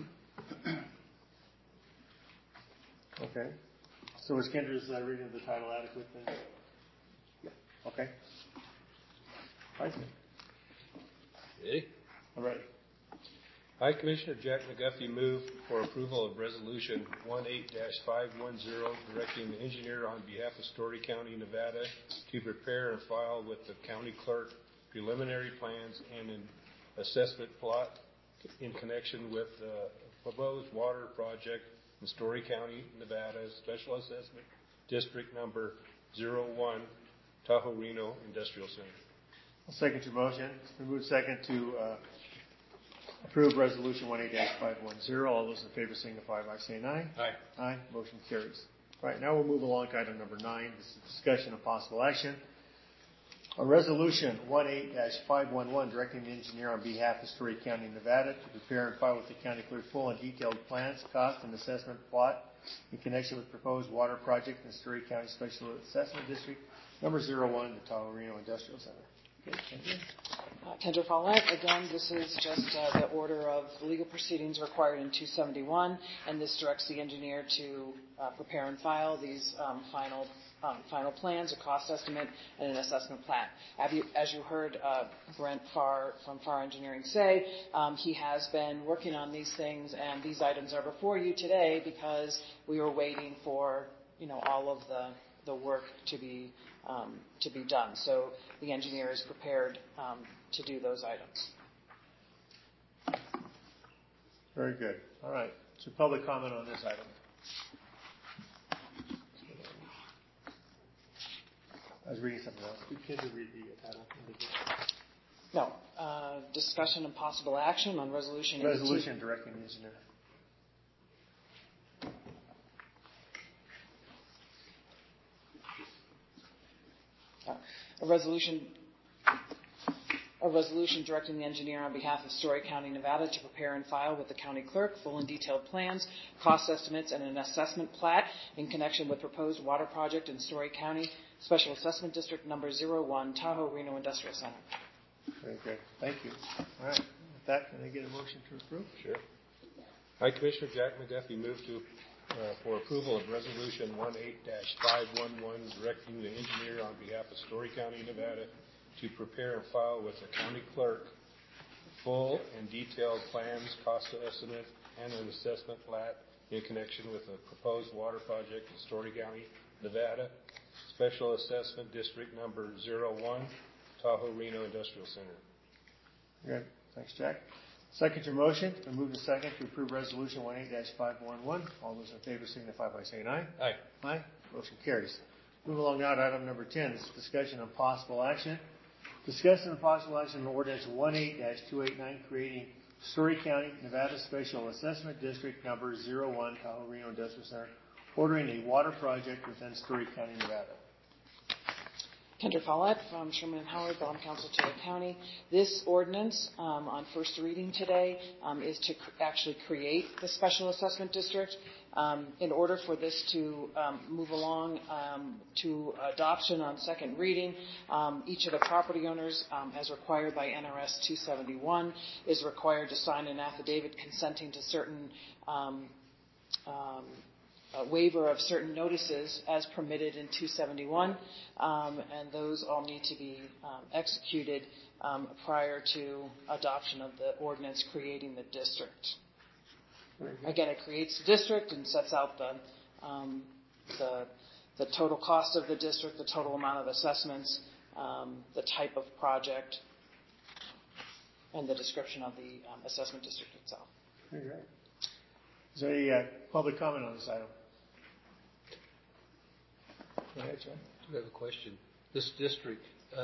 Okay. So is Kendra's reading of the title adequate then? Yeah. Okay. All right. Ready? All right. I, Commissioner Jack McGuffey, move for approval of Resolution 18-510, directing the engineer on behalf of Story County, Nevada, to prepare and file with the county clerk preliminary plans and an assessment plot in connection with the proposed water project in Story County, Nevada, Special Assessment District Number 01, Tahoe Reno Industrial Center. I'll second your motion. It's been moved second to approve Resolution 18-510. All those in favor signify by saying aye. Aye. Aye. Motion carries. All right, now we'll move along to item number 9. This is discussion of possible action on Resolution 18-511, directing the engineer on behalf of Story County, Nevada, to prepare and file with the county clerk full and detailed plans, cost, and assessment plot in connection with proposed water project in Story County Special Assessment District Number 01, the Tahoe Reno Industrial Center. Kendra Follett. Again, this is just the order of legal proceedings required in 271, and this directs the engineer to prepare and file these final plans, a cost estimate, and an assessment plan. As you heard Brent Farr from Farr Engineering say, he has been working on these things, and these items are before you today because we were waiting for all of the work to be done. So the engineer is prepared to do those items. Very good. All right. So public comment on this item. I was reading something else. Did Kendra read the title? No. Discussion and possible action on Resolution 18. Resolution directing the engineer. A resolution directing the engineer on behalf of Story County, Nevada, to prepare and file with the county clerk full and detailed plans, cost estimates, and an assessment plat in connection with proposed water project in Story County, Special Assessment District Number 01, Tahoe Reno Industrial Center. Very good. Thank you. All right. With that, can I get a motion to approve? Sure. I, Commissioner Jack McGuffey, move for approval of Resolution 18-511, directing the engineer on behalf of Story County, Nevada, to prepare and file with the county clerk full and detailed plans, cost estimate, and an assessment plat in connection with the proposed water project in Story County, Nevada, Special Assessment District Number 01, Tahoe Reno Industrial Center. Good. Thanks, Jack. Second your motion. It's been moved to second to approve Resolution 18-511. All those in favor signify by saying aye. Aye. Aye. Motion carries. Move along now to item number 10. This is discussion on possible action. Discussion on possible action on Ordinance 18-289, creating Story County, Nevada Special Assessment District Number 01, Tahoe Reno Industrial Center, ordering a water project within Story County, Nevada. Kendra Follett from Sherman and Howard, Bond Council to the County. This ordinance on first reading today is to actually create the Special Assessment District. In order for this to move along to adoption on second reading, each of the property owners, as required by NRS 271, is required to sign an affidavit consenting to certain waiver of certain notices as permitted in 271, and those all need to be executed prior to adoption of the ordinance creating the district. Again, it creates the district and sets out the total cost of the district, the total amount of assessments, the type of project, and the description of the assessment district itself. Very good. Is there any public comment on this item? Go ahead, John. I have a question. This district,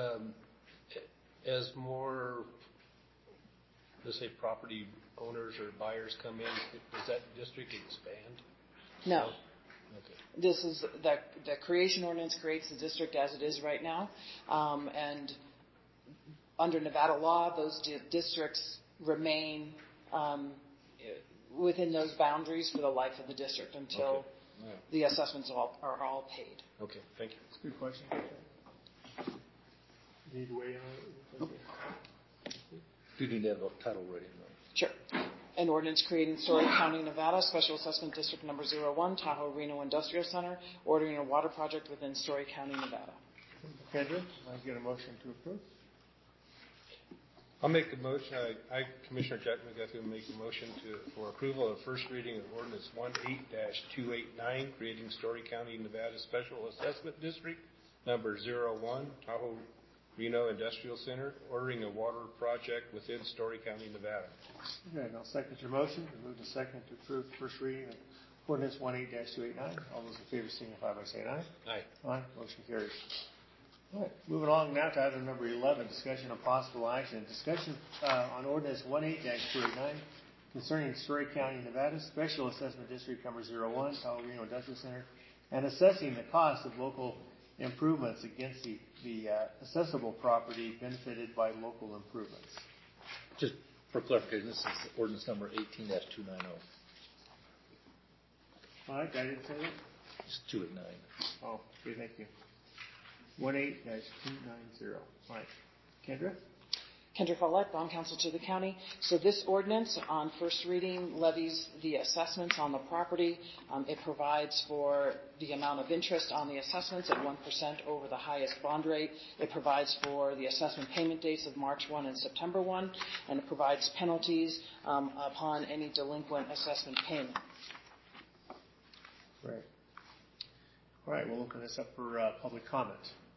as more, let's say, property owners or buyers come in, does that district expand? No. Okay. This is the creation ordinance creates the district as it is right now, and under Nevada law, those districts remain within those boundaries for the life of the district until the assessments are all paid. Okay, thank you. That's a good question. Need to weigh in on it? Do you need to have a title ready? Sure. An ordinance creating Story County, Nevada, Special Assessment District Number 01, Tahoe Reno Industrial Center, ordering a water project within Story County, Nevada. Kendra, I get a motion to approve. I'll make a motion. Commissioner Jack McGuffey, will make a motion for approval of first reading of ordinance 18-289, creating Story County, Nevada Special Assessment District number 01, Tahoe Reno Industrial Center, ordering a water project within Story County, Nevada. Okay, and I'll second your motion. Move to second to approve first reading of ordinance 18-289. All those in favor signify by saying aye. Aye. Aye. Motion carries. All right, moving along now to item number 11, discussion of possible action. Discussion on ordinance 18-289 concerning Story County, Nevada Special Assessment District number 01, Tahoe Reno Industrial Center, and assessing the cost of local improvements against the assessable property benefited by local improvements. Just for clarification, this is ordinance number 18-290. All right, I didn't say that? It's 289. Oh, okay, thank you. 18-290. All right. Kendra? Kendra Follett, bond counsel to the county. So this ordinance on first reading levies the assessments on the property. It provides for the amount of interest on the assessments at 1% over the highest bond rate. It provides for the assessment payment dates of March 1 and September 1, and it provides penalties upon any delinquent assessment payment. Great. All right, we'll open this up for public comment.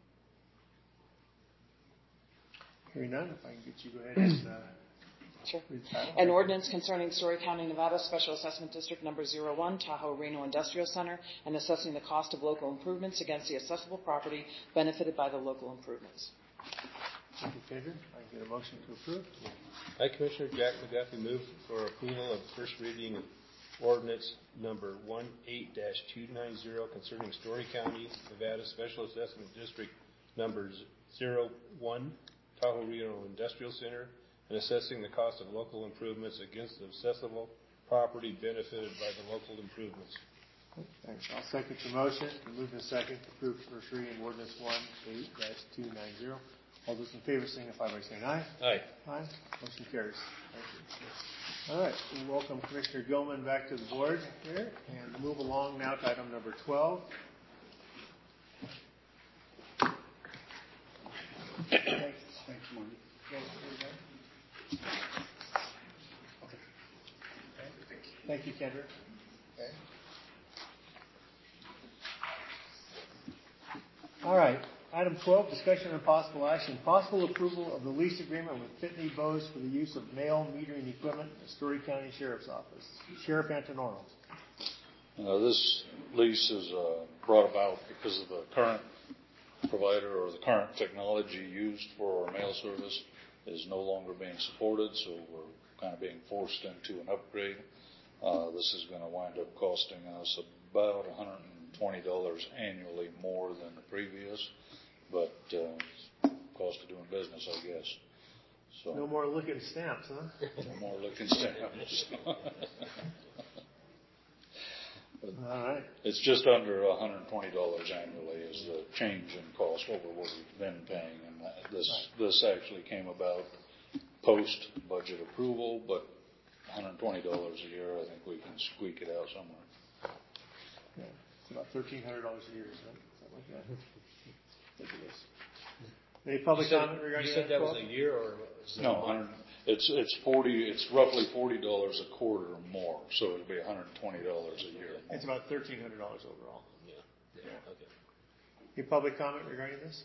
Hearing none, if I can get you to go ahead and Sure. read the title. An ordinance concerning Story County, Nevada Special Assessment District number 01, Tahoe Reno Industrial Center, and assessing the cost of local improvements against the assessable property benefited by the local improvements. All in favor? I can get a motion to approve. I, Commissioner Jack McGuffey, move for approval of first reading of ordinance number 18-290 concerning Story County, Nevada Special Assessment District number 01, Tahoe Reno Industrial Center, and assessing the cost of local improvements against the assessable property benefited by the local improvements. Thanks. I'll second your motion. Move in second to approve first reading ordinance 18-290. All those in favor signify by saying aye. Aye. Aye. Motion carries. Thank you. All right. We welcome Commissioner Gilman back to the board here and move along now to item number 12. Thanks, Marty. Thank you, Kendra. Okay. All right. Item 12, discussion and possible action. Possible approval of the lease agreement with Pitney Bowes for the use of mail metering equipment in the Story County Sheriff's Office. Sheriff Antonoro. This lease is brought about because of the current provider or the current technology used for our mail service is no longer being supported, so we're kind of being forced into an upgrade. This is going to wind up costing us about $120 annually more than the previous, but cost of doing business, I guess. So no more licking stamps, huh? No more licking stamps. All right. It's just under $120 annually is the change in cost over what we've been paying, and this actually came about post budget approval, but $120 a year, I think we can squeak it out somewhere. Yeah, it's about $1,300 a year, right? Something like that. I think it is. Any public comment regarding that? You said that was a year or? No, it's roughly $40 a quarter or more, so it'll be $120 a year. It's about $1,300 overall. Yeah. Okay. Any public comment regarding this?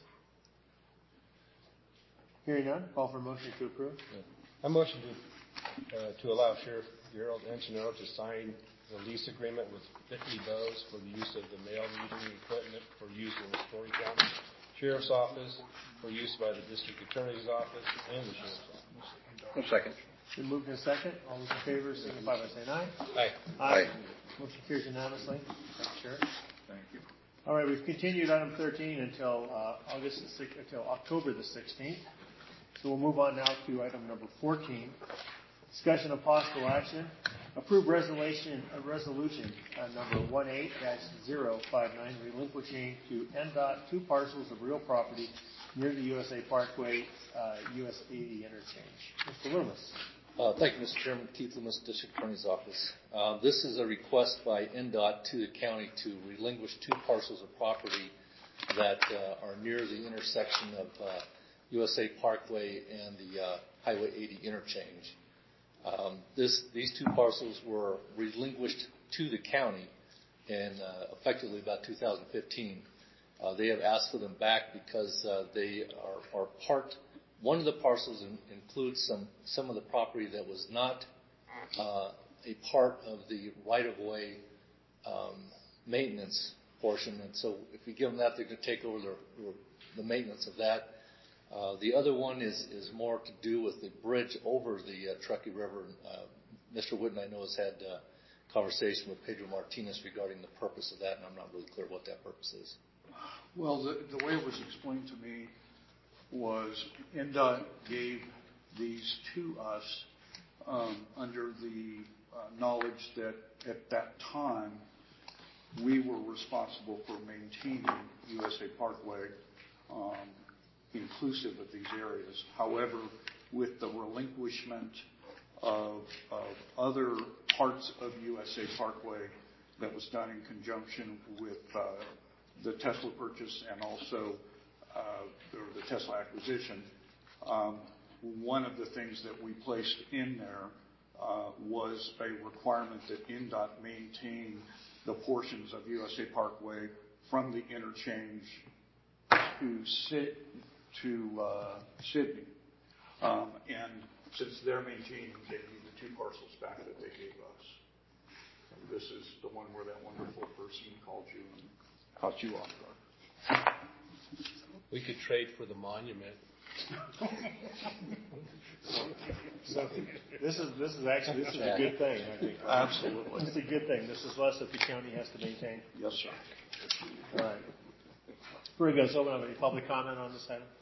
Hearing none, call for a motion to approve. Yeah. I motion to allow Sheriff Gerald Antonoro to sign the lease agreement with Pitney Bowes for the use of the mail metering equipment for use in the Story County Sheriff's Office, for use by the District Attorney's Office and the Sheriff's Office. Second. Been moved in second. All those in favor signify by saying aye. Aye. Aye. Motion carries unanimously. Thank you, Sheriff. Thank you. All right, we've continued item 13 until October the 16th. So we'll move on now to item number 14. Discussion of possible action. Approve resolution number 18-059 relinquishing to NDOT 2 parcels of real property near the USA Parkway, US 80 interchange. Mr. Loomis. Thank you, Mr. Chairman. Keith Loomis, District Attorney's Office. This is a request by NDOT to the county to relinquish 2 parcels of property that are near the intersection of USA Parkway and the Highway 80 interchange. These two parcels were relinquished to the county in effectively about 2015. They have asked for them back because they are part. One of the parcels includes some of the property that was not a part of the right-of-way maintenance portion, and so if we give them that, they're going to take over the maintenance of that. The other one is more to do with the bridge over the Truckee River. Mr. Whitten, I know, has had conversation with Pedro Martinez regarding the purpose of that, and I'm not really clear what that purpose is. Well, the way it was explained to me was NDOT gave these to us under the knowledge that at that time we were responsible for maintaining USA Parkway inclusive of these areas. However, with the relinquishment of other parts of USA Parkway that was done in conjunction with the Tesla purchase and also the Tesla acquisition, one of the things that we placed in there was a requirement that NDOT maintain the portions of USA Parkway from the interchange to Sydney. And since they're maintaining, they need the two parcels back that they gave us. And this is the one where that wonderful person called you and caught you off guard. We could trade for the monument. So this is a good thing, I think. Absolutely. This is a good thing. This is less that the county has to maintain. Yes, sir. All right. Very good. So, any public comment on this item?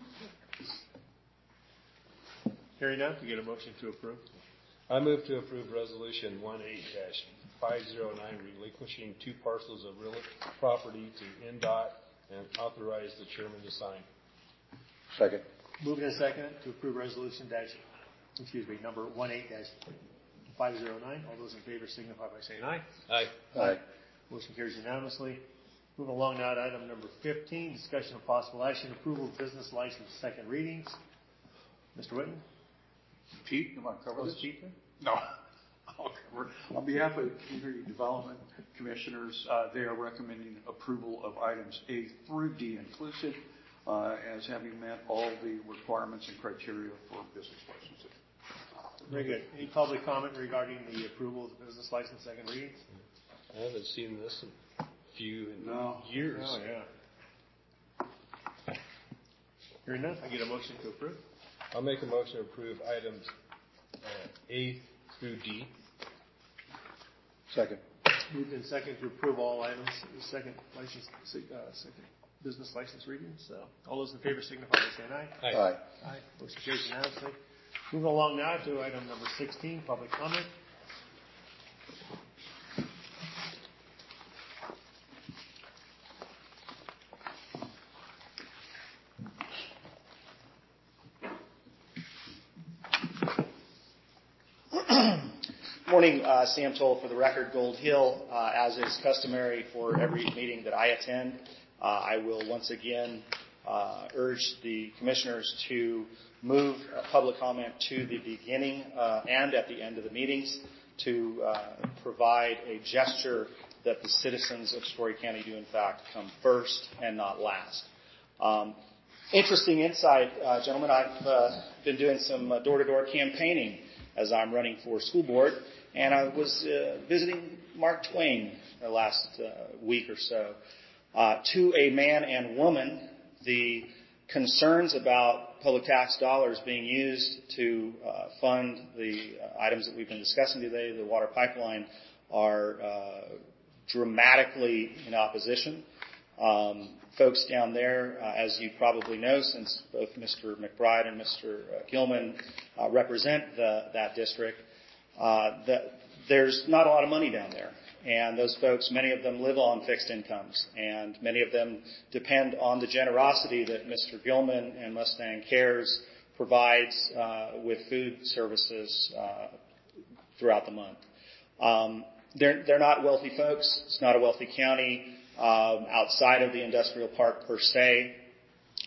Hearing none, we get a motion to approve. I move to approve Resolution 18-509, relinquishing two parcels of real property to NDOT and authorize the chairman to sign. Second. Moving and second to approve resolution number 18-509. All those in favor signify by saying aye. Aye. Aye. Motion carries unanimously. Moving along now to item number 15, discussion of possible action, approval of business license second readings. Mr. Whitten? Pete, you want to cover this? Pete? No. I'll cover it. On behalf of the Community Development Commissioners, they are recommending approval of items A through D inclusive as having met all the requirements and criteria for business licensing. Very good. Any public comment regarding the approval of the business license second readings? I haven't seen this in a few years. Oh, yeah. Hearing none, I get a motion to approve. I'll make a motion to approve items A through D. Second. Moved in second to approve all items, second business license readings. All those in favor signify by saying aye. Aye. Aye. Aye. Motion carries unanimously. Moving along now to item number 16, public comment. Morning, Sam Toll for the record, Gold Hill. As is customary for every meeting that I attend, I will once again urge the commissioners to move public comment to the beginning and at the end of the meetings to provide a gesture that the citizens of Story County do in fact come first and not last. Interesting insight, gentlemen. I've been doing some door-to-door campaigning as I'm running for school board, and I was visiting Mark Twain the last week or so. To a man and woman, the concerns about public tax dollars being used to fund the items that we've been discussing today, the water pipeline, are dramatically in opposition. Folks down there, as you probably know, since both Mr. McBride and Mr. Gilman represent that district, there's not a lot of money down there. And those folks, many of them live on fixed incomes, and many of them depend on the generosity that Mr. Gilman and Mustang Cares provides with food services throughout the month. They're not wealthy folks. It's not a wealthy county outside of the industrial park per se.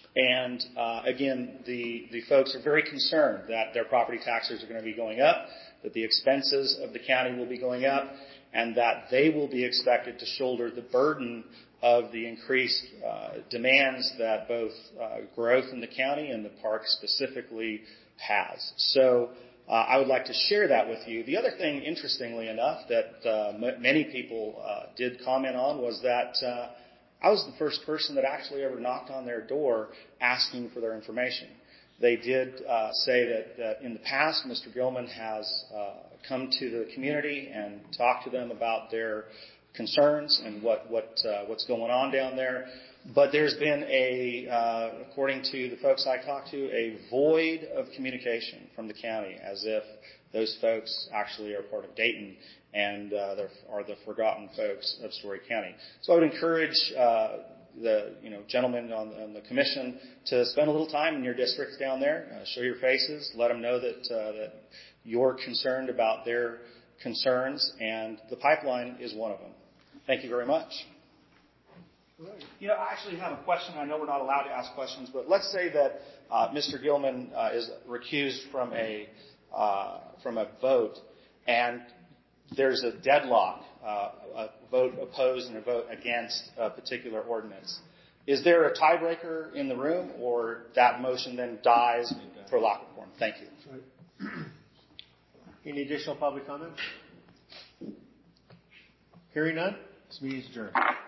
And again, the folks are very concerned that their property taxes are going to be going up, that the expenses of the county will be going up, and that they will be expected to shoulder the burden of the increased demands that both growth in the county and the park specifically has. So I would like to share that with you. The other thing, interestingly enough, that many people did comment on was that I was the first person that actually ever knocked on their door asking for their information. They did say that in the past, Mr. Gilman has come to the community and talked to them about their concerns and what's going on down there. But there's been according to the folks I talked to, a void of communication from the county, as if those folks actually are part of Dayton and are the forgotten folks of Story County. So I would encourage the gentlemen on the commission to spend a little time in your districts down there, show your faces, let them know that you're concerned about their concerns, and the pipeline is one of them. Thank you very much. I actually have a question. I know we're not allowed to ask questions, but let's say that Mr. Gilman is recused from a vote, and there's a deadlock, a vote opposed and a vote against a particular ordinance. Is there a tiebreaker in the room, or that motion then dies for lack of quorum? Thank you. Any additional public comment? Hearing none, this meeting is adjourned.